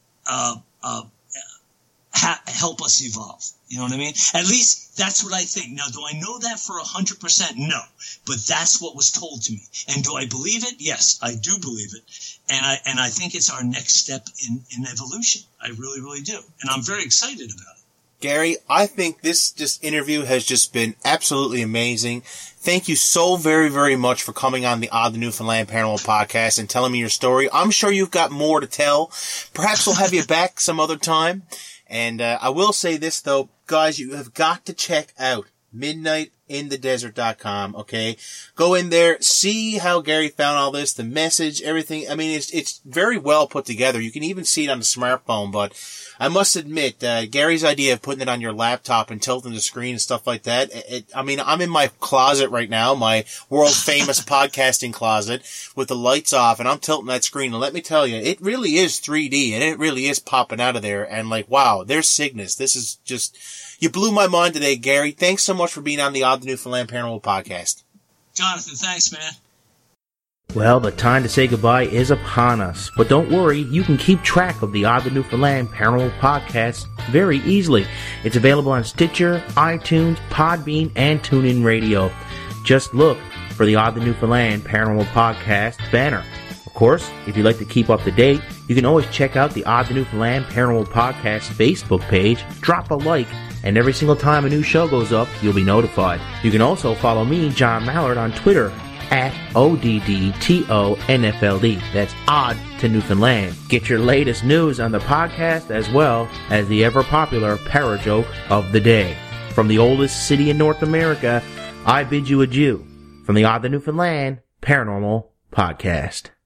help us evolve. You know what I mean? At least that's what I think. Now, do I know that for 100%? No, but that's what was told to me. And do I believe it? Yes, I do believe it. And I think it's our next step in evolution. I really, really do. And I'm very excited about it. Gary, I think this interview has just been absolutely amazing. Thank you so very, very much for coming on the Odd the Newfoundland Paranormal Podcast and telling me your story. I'm sure you've got more to tell. Perhaps we'll have you back some other time. And I will say this, though, guys, you have got to check out midnightindthedesert.com, okay? Go in there, see how Gary found all this, the message, everything. I mean, it's very well put together. You can even see it on the smartphone, but I must admit, Gary's idea of putting it on your laptop and tilting the screen and stuff like that, I'm in my closet right now, my world-famous podcasting closet, with the lights off, and I'm tilting that screen, and let me tell you, it really is 3D, and it really is popping out of there, and wow, there's Cygnus. This is just... You blew my mind today, Gary. Thanks so much for being on the Odd the Newfoundland Paranormal Podcast. Jonathan, thanks, man. Well, the time to say goodbye is upon us. But don't worry, you can keep track of the Odd the Newfoundland Paranormal Podcast very easily. It's available on Stitcher, iTunes, Podbean, and TuneIn Radio. Just look for the Odd the Newfoundland Paranormal Podcast banner. Of course, if you'd like to keep up to date, you can always check out the Odd the Newfoundland Paranormal Podcast Facebook page, drop a like, and every single time a new show goes up, you'll be notified. You can also follow me, John Mallard, on Twitter at ODDTONFLD. That's Odd to Newfoundland. Get your latest news on the podcast as well as the ever-popular Parajoke of the Day. From the oldest city in North America, I bid you adieu from the Odd to Newfoundland Paranormal Podcast.